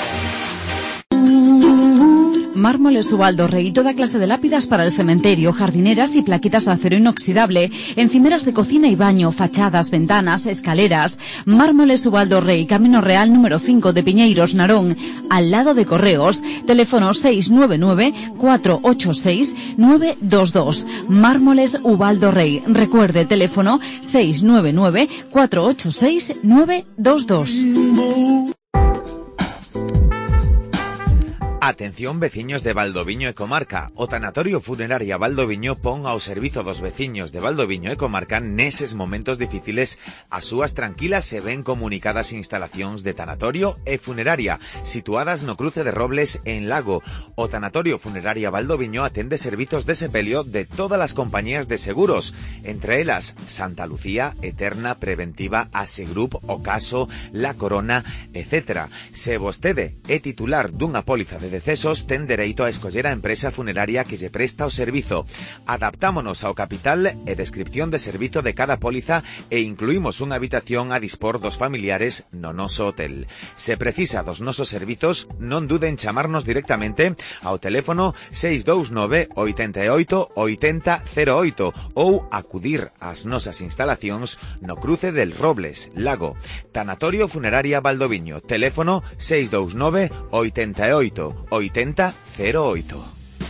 Mármoles Ubaldo Rey, toda clase de lápidas para el cementerio, jardineras y plaquitas de acero inoxidable, encimeras de cocina y baño, fachadas, ventanas, escaleras. Mármoles Ubaldo Rey, Camino Real número cinco de Piñeiros, Narón, al lado de Correos. Teléfono seis nueve nueve, cuatro ocho seis, nueve dos dos. Mármoles Ubaldo Rey. Recuerde, teléfono seis nueve nueve, cuatro ocho seis, nueve dos dos. Atención veciños de Valdoviño e Comarca. O Tanatorio Funeraria Valdoviño pon ao servizo dos veciños de Valdoviño e Comarca neses momentos difíciles as súas tranquilas e ben comunicadas instalacións de tanatorio e funeraria situadas no cruce de Robles en Lago. O Tanatorio Funeraria Valdoviño atende servizos de sepelio de todas as compañías de seguros, entre elas Santa Lucía, Eterna, Preventiva, Asegrup, Ocaso, La Corona, etcétera. Se vostede é titular dunha póliza de decesos, ten dereito a escoller a empresa funeraria que lle presta o servizo. Adaptámonos ao capital e descripción de servizo de cada póliza e incluímos unha habitación a dispor dos familiares no noso hotel. Se precisa dos nosos servizos, non duden en chamarnos directamente ao teléfono seis dous nove, oito oito, oito cero cero oito ou acudir ás nosas instalacións no cruce del Robles, Lago. Tanatorio Funeraria Valdoviño, teléfono seis dous nove, oito oito, oito cero cero oito.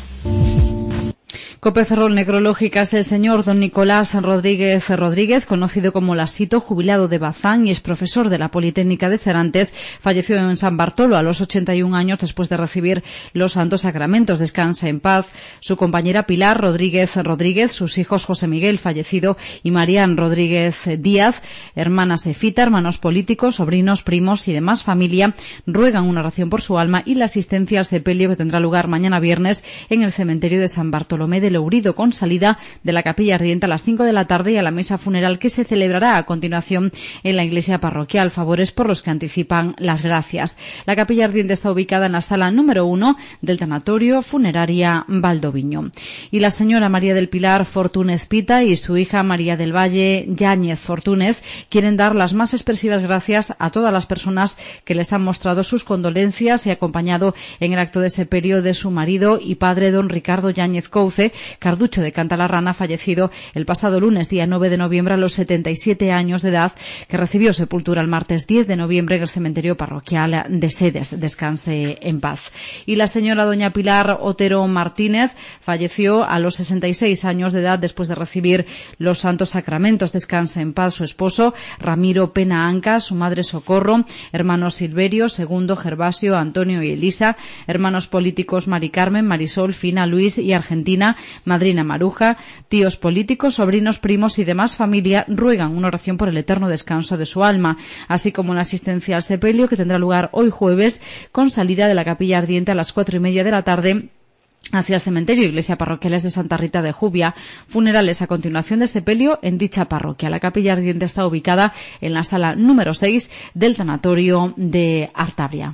Cope Ferrol Necrológicas, el señor don Nicolás Rodríguez Rodríguez, conocido como Lasito, jubilado de Bazán y es profesor de la Politécnica de Serantes, falleció en San Bartolo a los ochenta y un años después de recibir los santos sacramentos. Descansa en paz. Su compañera Pilar Rodríguez Rodríguez, sus hijos José Miguel, fallecido, y Marían Rodríguez Díaz, hermanas Efita, hermanos políticos, sobrinos, primos y demás familia, ruegan una oración por su alma y la asistencia al sepelio que tendrá lugar mañana viernes en el cementerio de San Bartolomé de Lourido, con salida de la capilla ardiente a las cinco de la tarde y a la misa funeral que se celebrará a continuación en la iglesia parroquial. Favores por los que anticipan las gracias. La capilla ardiente está ubicada en la sala número uno del Tanatorio Funeraria Valdoviño. Y la señora María del Pilar Fortúnez Pita y su hija María del Valle Yáñez Fortúnez quieren dar las más expresivas gracias a todas las personas que les han mostrado sus condolencias y acompañado en el acto de sepelio de su marido y padre, don Ricardo Yáñez Couce, Carducho de Cantalarrana, fallecido el pasado lunes, día nueve de noviembre, a los setenta y siete años de edad, que recibió sepultura el martes diez de noviembre en el cementerio parroquial de Sedes. Descanse en paz. Y la señora doña Pilar Otero Martínez falleció a los sesenta y seis años de edad después de recibir los santos sacramentos. Descanse en paz su esposo Ramiro Pena Anca, su madre Socorro, hermanos Silverio, Segundo, Gervasio, Antonio y Elisa, hermanos políticos Mari Carmen, Marisol, Fina, Luis y Argentina, madrina Maruja, tíos políticos, sobrinos, primos y demás familia ruegan una oración por el eterno descanso de su alma, así como una asistencia al sepelio que tendrá lugar hoy jueves con salida de la capilla ardiente a las cuatro y media de la tarde hacia el cementerio Iglesia Parroquiales de Santa Rita de Jubia. Funerales a continuación de sepelio en dicha parroquia. La capilla ardiente está ubicada en la sala número seis del tanatorio de Artabria.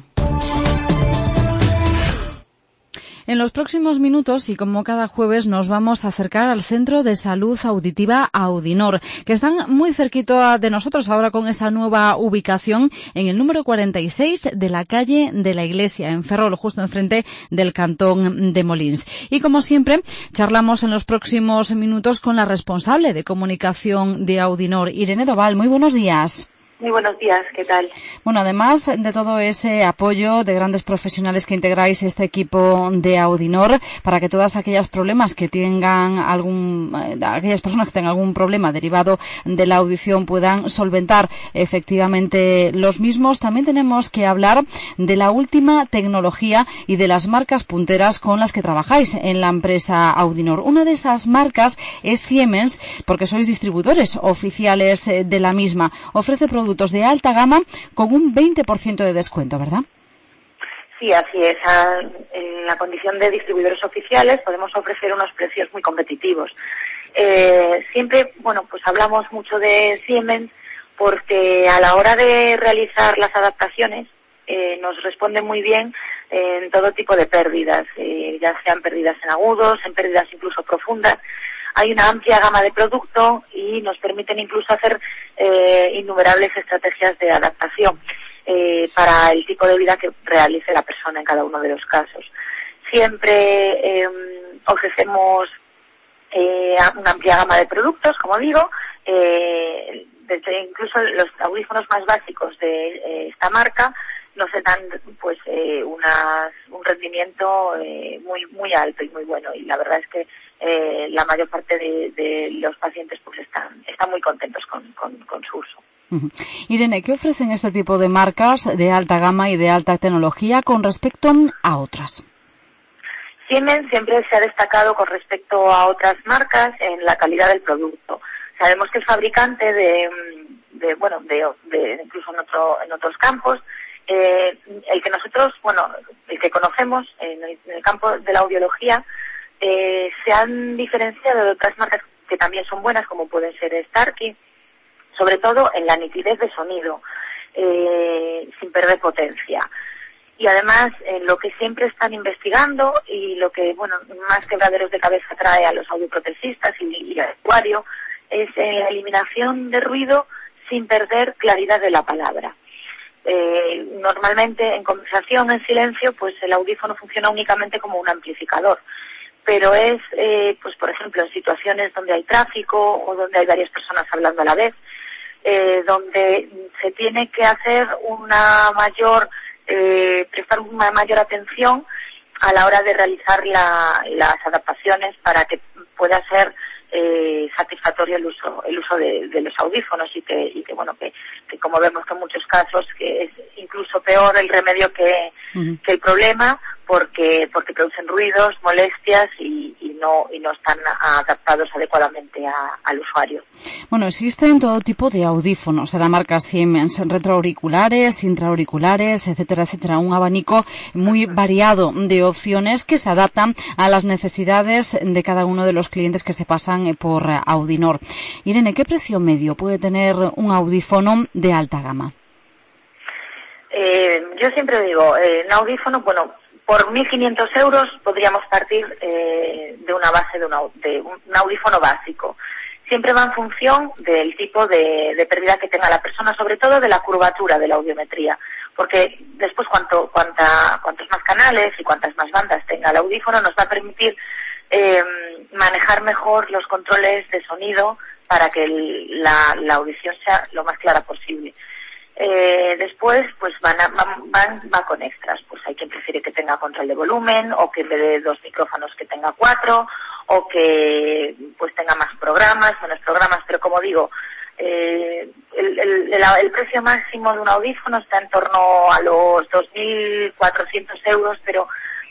En los próximos minutos, y como cada jueves, nos vamos a acercar al Centro de Salud Auditiva Audinor, que están muy cerquita de nosotros ahora con esa nueva ubicación en el número cuarenta y seis de la calle de la Iglesia, en Ferrol, justo enfrente del cantón de Molins. Y como siempre, charlamos en los próximos minutos con la responsable de comunicación de Audinor, Irene Doval. Muy buenos días. Muy buenos días, ¿qué tal? Bueno, además de todo ese apoyo de grandes profesionales que integráis este equipo de Audinor para que todas aquellas problemas que tengan algún, eh, aquellas personas que tengan algún problema derivado de la audición puedan solventar efectivamente los mismos, también tenemos que hablar de la última tecnología y de las marcas punteras con las que trabajáis en la empresa Audinor. Una de esas marcas es Siemens, porque sois distribuidores oficiales de la misma. Ofrece productos de alta gama con un veinte por ciento de descuento, ¿verdad? Sí, así es. En la condición de distribuidores oficiales podemos ofrecer unos precios muy competitivos. Eh, siempre, bueno, pues hablamos mucho de Siemens porque a la hora de realizar las adaptaciones eh, nos responde muy bien en todo tipo de pérdidas, eh, ya sean pérdidas en agudos, en pérdidas incluso profundas. Hay una amplia gama de producto y nos permiten incluso hacer eh, innumerables estrategias de adaptación eh, para el tipo de vida que realice la persona en cada uno de los casos. Siempre eh, ofrecemos eh, una amplia gama de productos, como digo, eh, desde incluso los audífonos más básicos de eh, esta marca nos dan pues eh, unas, un rendimiento eh, muy muy alto y muy bueno, y la verdad es que eh, la mayor parte de, de los pacientes pues están están muy contentos con, con, con su uso. Uh-huh. Irene, ¿qué ofrecen este tipo de marcas de alta gama y de alta tecnología con respecto a otras? Siemens siempre se ha destacado con respecto a otras marcas en la calidad del producto. Sabemos que el fabricante de, de bueno, de, de incluso en otro, en otros campos, eh, el que nosotros, bueno, el que conocemos en el, en el campo de la audiología, eh, se han diferenciado de otras marcas que también son buenas, como pueden ser Starkey, sobre todo en la nitidez de sonido, eh, sin perder potencia. Y además, en lo que siempre están investigando y lo que, bueno, más quebraderos de cabeza trae a los audioprotesistas y, y al usuario, es en la eliminación de ruido sin perder claridad de la palabra. Eh, normalmente en conversación, en silencio, pues el audífono funciona únicamente como un amplificador. Pero es, eh, pues por ejemplo, en situaciones donde hay tráfico o donde hay varias personas hablando a la vez, eh, donde se tiene que hacer una mayor, eh, prestar una mayor atención a la hora de realizar la, las adaptaciones para que pueda ser Eh, satisfactorio el uso el uso de, de los audífonos y que, y que bueno que, que como vemos que en muchos casos que es incluso peor el remedio que, uh-huh. que el problema porque porque producen ruidos, molestias y, y no y no están adaptados adecuadamente a, al usuario. Bueno, existen todo tipo de audífonos de la marca Siemens, retroauriculares, intraauriculares, etcétera, etcétera, un abanico muy variado de opciones que se adaptan a las necesidades de cada uno de los clientes que se pasan por Audinor. Irene, ¿qué precio medio puede tener un audífono de alta gama? Eh, yo siempre digo, eh, un audífono, bueno, por mil quinientos euros podríamos partir eh, de una base de, una, de un, un audífono básico. Siempre va en función del tipo de, de pérdida que tenga la persona, sobre todo de la curvatura de la audiometría, porque después cuanto, cuanta, cuantos más canales y cuantas más bandas tenga el audífono nos va a permitir eh, manejar mejor los controles de sonido para que el, la, la audición sea lo más clara posible. Eh, después, pues van, a, van, van, va con extras. Pues hay quien prefiere que tenga control de volumen, o que en vez de dos micrófonos que tenga cuatro, o que pues tenga más programas, menos programas. Pero como digo, eh, el, el, el, el precio máximo de un audífono está en torno a los dos mil cuatrocientos euros, pero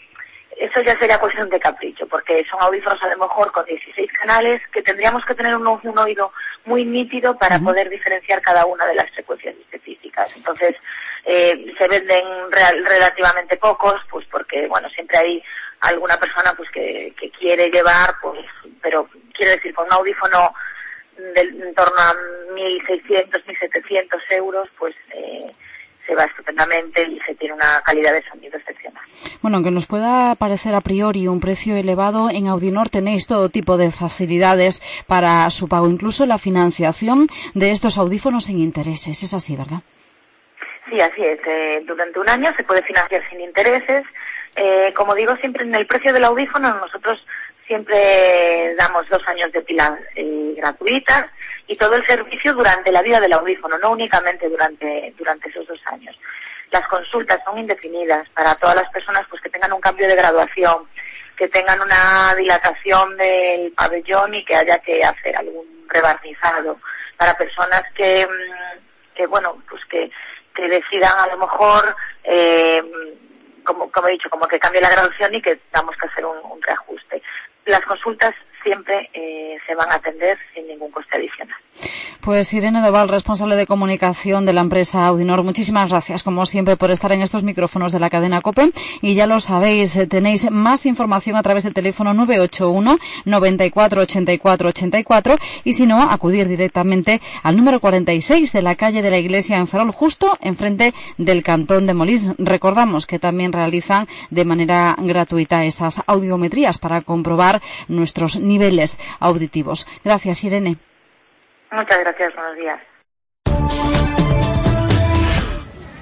eso ya sería cuestión de capricho, porque son audífonos a lo mejor con dieciséis canales que tendríamos que tener un, un oído muy nítido para uh-huh. poder diferenciar cada una de las frecuencias específicas. Entonces, eh, se venden real, relativamente pocos, pues porque, bueno, siempre hay alguna persona pues que, que quiere llevar, pues, pero quiero decir, con un audífono de, en torno a mil seiscientos, mil setecientos euros, pues eh, se va estupendamente y se tiene una calidad de sonido excepcional. Bueno, aunque nos pueda parecer a priori un precio elevado, en Audinor tenéis todo tipo de facilidades para su pago, incluso la financiación de estos audífonos sin intereses. Es así, ¿verdad? Sí, así es. Eh, durante un año se puede financiar sin intereses. Eh, como digo, siempre en el precio del audífono nosotros siempre damos dos años de pila eh, gratuitas y todo el servicio durante la vida del audífono, no únicamente durante durante esos dos años. Las consultas son indefinidas para todas las personas pues que tengan un cambio de graduación, que tengan una dilatación del pabellón y que haya que hacer algún rebarnizado, para personas que, que bueno, pues que, que decidan a lo mejor, eh, como, como he dicho, como que cambie la graduación y que tengamos que hacer un, un reajuste. Las consultas siempre eh, se van a atender sin ningún coste adicional. Pues Irene Doval, responsable de comunicación de la empresa Audinor, muchísimas gracias, como siempre, por estar en estos micrófonos de la cadena COPE. Y ya lo sabéis, tenéis más información a través del teléfono nueve ocho uno, noventa y cuatro, ochenta y cuatro, ochenta y cuatro, y si no, acudir directamente al número cuarenta y seis de la calle de la Iglesia en Ferrol, justo enfrente del Cantón de Molins. Recordamos que también realizan de manera gratuita esas audiometrías para comprobar nuestros niveles auditivos. Gracias, Irene. Muchas gracias, buenos días.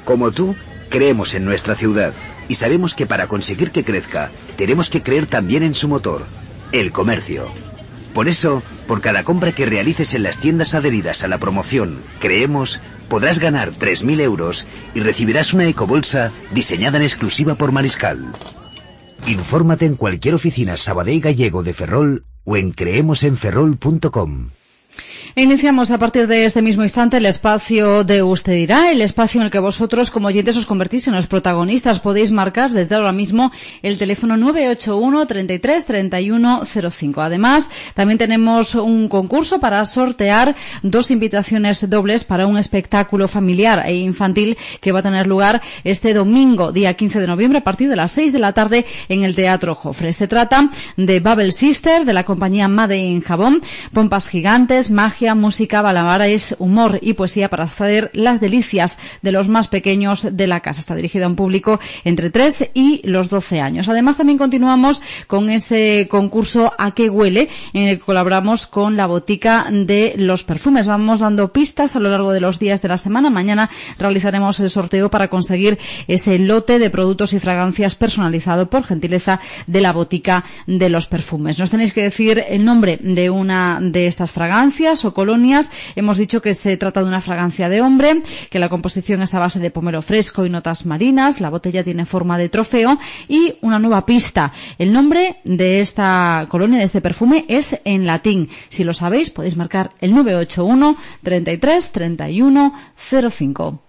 Como tú, creemos en nuestra ciudad y sabemos que para conseguir que crezca, tenemos que creer también en su motor, el comercio. Por eso, por cada compra que realices en las tiendas adheridas a la promoción Creemos, podrás ganar tres mil euros y recibirás una ecobolsa diseñada en exclusiva por Mariscal. Infórmate en cualquier oficina Sabadell Gallego de Ferrol o en creemos en ferrol punto com. Iniciamos a partir de este mismo instante el espacio de Usted dirá, el espacio en el que vosotros como oyentes os convertís en los protagonistas. Podéis marcar desde ahora mismo el teléfono nueve ocho uno, treinta y tres, treinta y uno cero cinco. Además, también tenemos un concurso para sortear dos invitaciones dobles para un espectáculo familiar e infantil que va a tener lugar este domingo, día quince de noviembre, a partir de las seis de la tarde en el Teatro Jofre. Se trata de Babel Sister, de la compañía Made in Jabón, pompas gigantes, magia, música, malabares, humor y poesía para hacer las delicias de los más pequeños de la casa. Está dirigida a un público entre tres y los doce años. Además, también continuamos con ese concurso ¿A qué huele?, en el que colaboramos con la Botica de los Perfumes. Vamos dando pistas a lo largo de los días de la semana. Mañana realizaremos el sorteo para conseguir ese lote de productos y fragancias personalizado por gentileza de la Botica de los Perfumes. Nos tenéis que decir el nombre de una de estas fragancias o colonias. Hemos dicho que se trata de una fragancia de hombre, que la composición es a base de pomelo fresco y notas marinas. La botella tiene forma de trofeo y una nueva pista. El nombre de esta colonia, de este perfume, es en latín. Si lo sabéis, podéis marcar el nueve ocho uno, treinta y tres, treinta y uno cero cinco.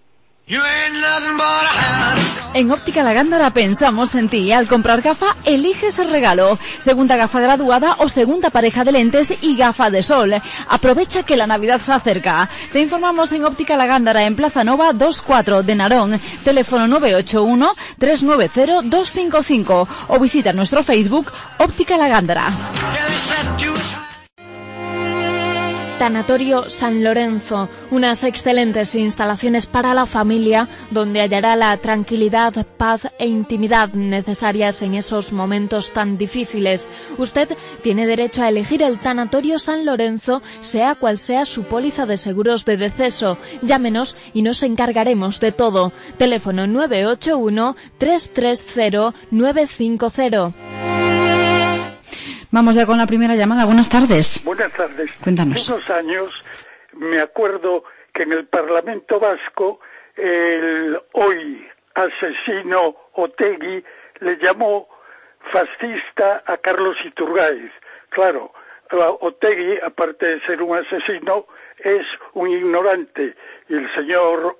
En Óptica La Gándara pensamos en ti. Al comprar gafa, eliges el regalo. Segunda gafa graduada o segunda pareja de lentes y gafa de sol. Aprovecha que la Navidad se acerca. Te informamos en Óptica La Gándara, en Plaza Nova dos cuatro de Narón. Teléfono nueve ocho uno, tres nueve cero, dos cinco cinco. O visita nuestro Facebook Óptica La Gándara. Tanatorio San Lorenzo, unas excelentes instalaciones para la familia donde hallará la tranquilidad, paz e intimidad necesarias en esos momentos tan difíciles. Usted tiene derecho a elegir el Tanatorio San Lorenzo, sea cual sea su póliza de seguros de deceso. Llámenos y nos encargaremos de todo. Teléfono nueve ocho uno, tres tres cero, nueve cinco cero. Vamos ya con la primera llamada. Buenas tardes. Buenas tardes. Cuéntanos. Hace unos años me acuerdo que en el Parlamento Vasco el hoy asesino Otegi le llamó fascista a Carlos Iturgaiz. Claro, Otegi, aparte de ser un asesino, es un ignorante y el señor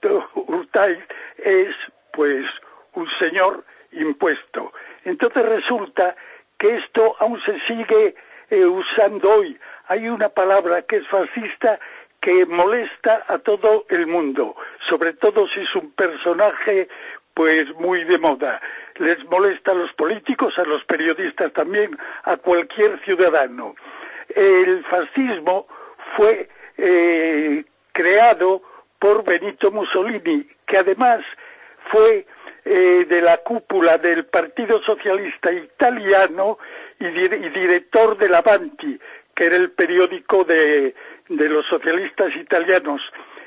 Urtaiz es, pues, un señor impuesto. Entonces resulta que esto aún se sigue eh, usando hoy. Hay una palabra que es fascista que molesta a todo el mundo, sobre todo si es un personaje pues muy de moda. Les molesta a los políticos, a los periodistas también, a cualquier ciudadano. El fascismo fue eh, creado por Benito Mussolini, que además fue Eh, de la cúpula del Partido Socialista Italiano y, di y director del Avanti, que era el periódico de, de los socialistas italianos,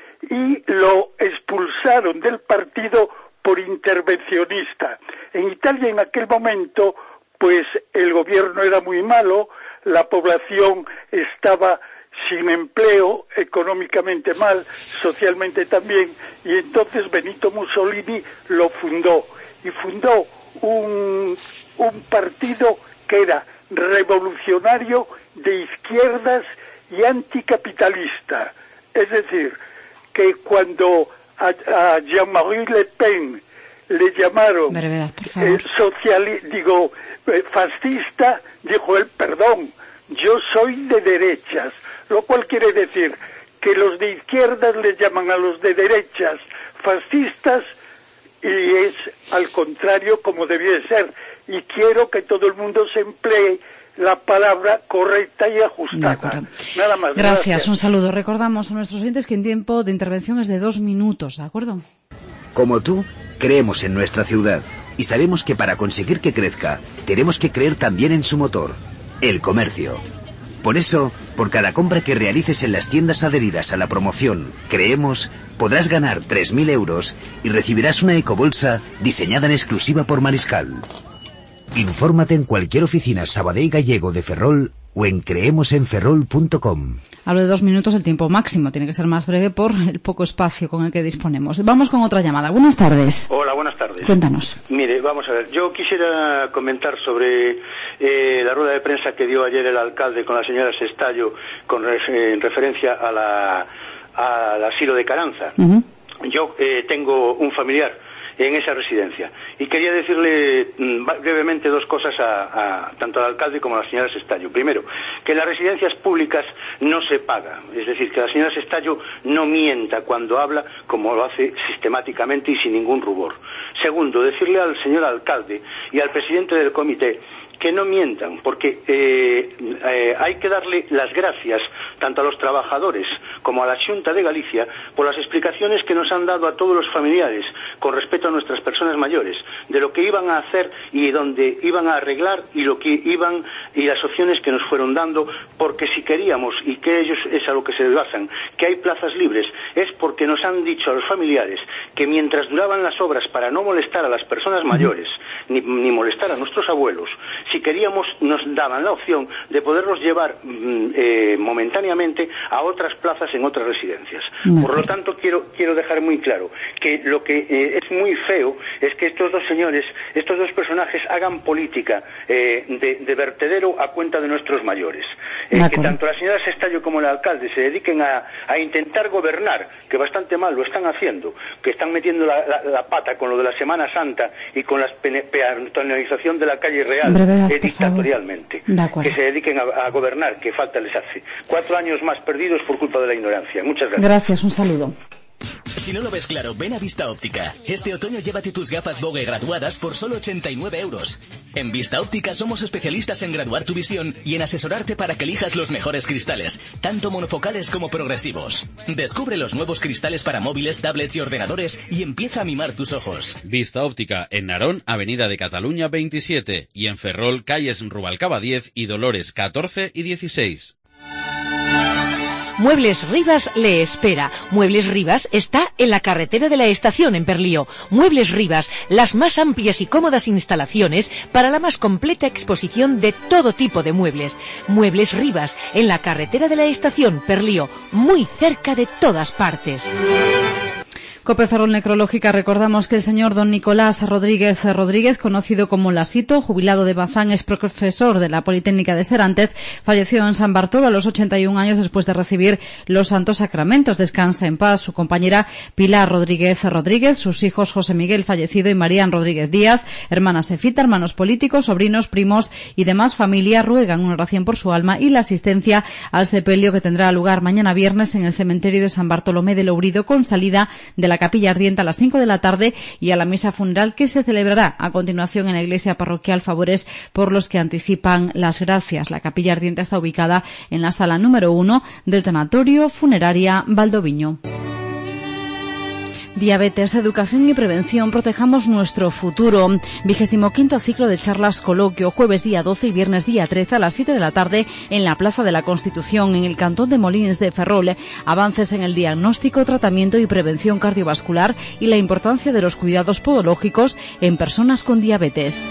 y lo expulsaron del partido por intervencionista. En Italia en aquel momento, pues el gobierno era muy malo, la población estaba sin empleo, económicamente mal, socialmente también, y entonces Benito Mussolini lo fundó, y fundó un, un partido que era revolucionario, de izquierdas y anticapitalista. Es decir, que cuando a, a Jean-Marie Le Pen le llamaron Brevedad, por favor. eh, sociali digo, eh, fascista, dijo él, perdón, yo soy de derechas, lo cual quiere decir que los de izquierdas le llaman a los de derechas fascistas y es al contrario como debía ser. Y quiero que todo el mundo se emplee la palabra correcta y ajustada. Nada más. Gracias. Gracias. Un saludo. Recordamos a nuestros oyentes que en tiempo de intervención es de dos minutos, ¿de acuerdo? Como tú, creemos en nuestra ciudad y sabemos que para conseguir que crezca, tenemos que creer también en su motor, el comercio. Por eso, por cada compra que realices en las tiendas adheridas a la promoción Creemos, podrás ganar tres mil euros y recibirás una ecobolsa diseñada en exclusiva por Mariscal. Infórmate en cualquier oficina Sabadell Gallego de Ferrol o en creemos en ferrol punto com. Hablo de dos minutos el tiempo máximo. Tiene que ser más breve por el poco espacio con el que disponemos. Vamos con otra llamada. Buenas tardes. Hola, buenas tardes. Cuéntanos. Mire, vamos a ver. Yo quisiera comentar sobre eh, la rueda de prensa que dio ayer el alcalde con la señora Sestallo con eh, en referencia a la, al asilo de Caranza. Uh-huh. Yo eh, tengo un familiar en esa residencia y quería decirle mmm, brevemente dos cosas a, a tanto al alcalde como a la señora Sestallo. Primero, que en las residencias públicas no se paga, es decir, que la señora Sestallo no mienta cuando habla como lo hace sistemáticamente y sin ningún rubor. Segundo, decirle al señor alcalde y al presidente del comité que no mientan, porque eh, eh, hay que darle las gracias tanto a los trabajadores como a la Xunta de Galicia por las explicaciones que nos han dado a todos los familiares con respecto a nuestras personas mayores, de lo que iban a hacer y dónde iban a arreglar y lo que iban y las opciones que nos fueron dando, porque si queríamos, y que ellos es a lo que se basan, que hay plazas libres, es porque nos han dicho a los familiares que mientras duraban las obras para no molestar a las personas mayores, ni, ni molestar a nuestros abuelos, si queríamos nos daban la opción de poderlos llevar eh, momentáneamente a otras plazas en otras residencias. Por lo tanto, quiero quiero dejar muy claro que lo que eh, es muy feo es que estos dos señores, estos dos personajes hagan política eh, de, de vertedero a cuenta de nuestros mayores. Eh, que tanto la señora Sestallo como el alcalde se dediquen a, a intentar gobernar, que bastante mal lo están haciendo, que están metiendo la, la, la pata con lo de la Semana Santa y con la peatonalización de la calle Real. Brevedad, eh, dictatorialmente, que se dediquen a, a gobernar, que falta les hace. Cuatro años más perdidos por culpa de la ignorancia. Muchas gracias. Gracias, un saludo. Si no lo ves claro, ven a Vista Óptica. Este otoño llévate tus gafas Bogue graduadas por solo ochenta y nueve euros. En Vista Óptica somos especialistas en graduar tu visión y en asesorarte para que elijas los mejores cristales, tanto monofocales como progresivos. Descubre los nuevos cristales para móviles, tablets y ordenadores y empieza a mimar tus ojos. Vista Óptica en Narón, Avenida de Cataluña veintisiete, y en Ferrol, calles Rubalcaba diez y Dolores catorce y dieciséis. Muebles Rivas le espera. Muebles Rivas está en la carretera de la estación en Perlío. Muebles Rivas, las más amplias y cómodas instalaciones para la más completa exposición de todo tipo de muebles. Muebles Rivas, en la carretera de la estación Perlío, muy cerca de todas partes. Cope Ferrol Necrológica, recordamos que el señor don Nicolás Rodríguez Rodríguez, conocido como Lasito, jubilado de Bazán, es profesor de la Politécnica de Serantes, falleció en San Bartolo a los ochenta y un años después de recibir los santos sacramentos. Descansa en paz su compañera Pilar Rodríguez Rodríguez, sus hijos José Miguel, fallecido, y Marían Rodríguez Díaz, hermanas Efita, hermanos políticos, sobrinos, primos y demás familia ruegan una oración por su alma y la asistencia al sepelio que tendrá lugar mañana viernes en el cementerio de San Bartolomé de Lourido, con salida de la la capilla ardiente a las cinco de la tarde y a la misa funeral que se celebrará a continuación en la iglesia parroquial Favores por los que anticipan las gracias. La capilla ardiente está ubicada en la sala número uno del tanatorio funeraria Valdoviño. Diabetes, educación y prevención, protejamos nuestro futuro. Vigésimo quinto ciclo de charlas coloquio, jueves día doce y viernes día trece a las siete de la tarde en la Plaza de la Constitución, en el cantón de Molins de Ferrol. Avances en el diagnóstico, tratamiento y prevención cardiovascular y la importancia de los cuidados podológicos en personas con diabetes.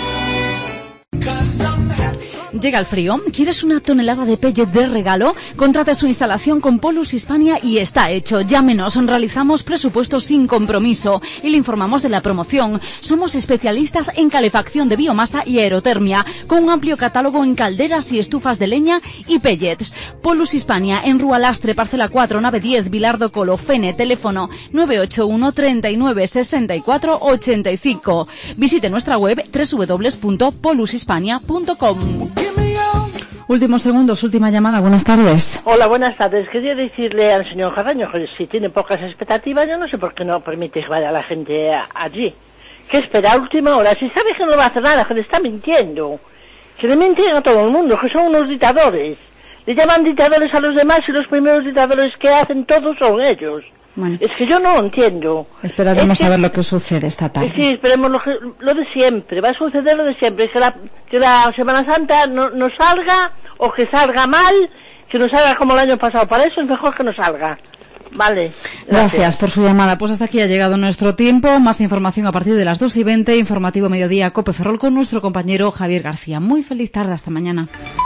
Llega el frío, ¿quieres una tonelada de pellet de regalo? Contrata su instalación con Polus Hispania y está hecho. Llámenos, realizamos presupuestos sin compromiso y le informamos de la promoción. Somos especialistas en calefacción de biomasa y aerotermia, con un amplio catálogo en calderas y estufas de leña y pellets. Polus Hispania, en Rúa Lastre, parcela cuatro, nave diez, Bilardo Colo, Fene, teléfono nueve ocho uno, treinta y nueve, sesenta y cuatro, ochenta y cinco. Visite nuestra web doble u doble u doble u punto polus hispania punto com. Últimos segundos, última llamada. Buenas tardes. Hola, buenas tardes. Quería decirle al señor Jarraño que si tiene pocas expectativas, yo no sé por qué no permite que vaya la gente a, allí. ¿Qué espera a última hora? Si sabe que no va a hacer nada, que le está mintiendo. Que le mienten a todo el mundo, que son unos dictadores. le llaman dictadores a los demás y los primeros dictadores que hacen todos son ellos. Bueno. Es que yo no entiendo. Esperaremos es que, a ver lo que sucede esta tarde. Sí, esperemos lo, lo de siempre. Va a suceder lo de siempre. Que la, que la Semana Santa no, no salga, o que salga mal, que no salga como el año pasado. Para eso es mejor que no salga. Vale. Gracias. Gracias por su llamada. Pues hasta aquí ha llegado nuestro tiempo. Más información a partir de las dos y veinte. Informativo Mediodía Cope Ferrol con nuestro compañero Javier García. Muy feliz tarde. Hasta mañana.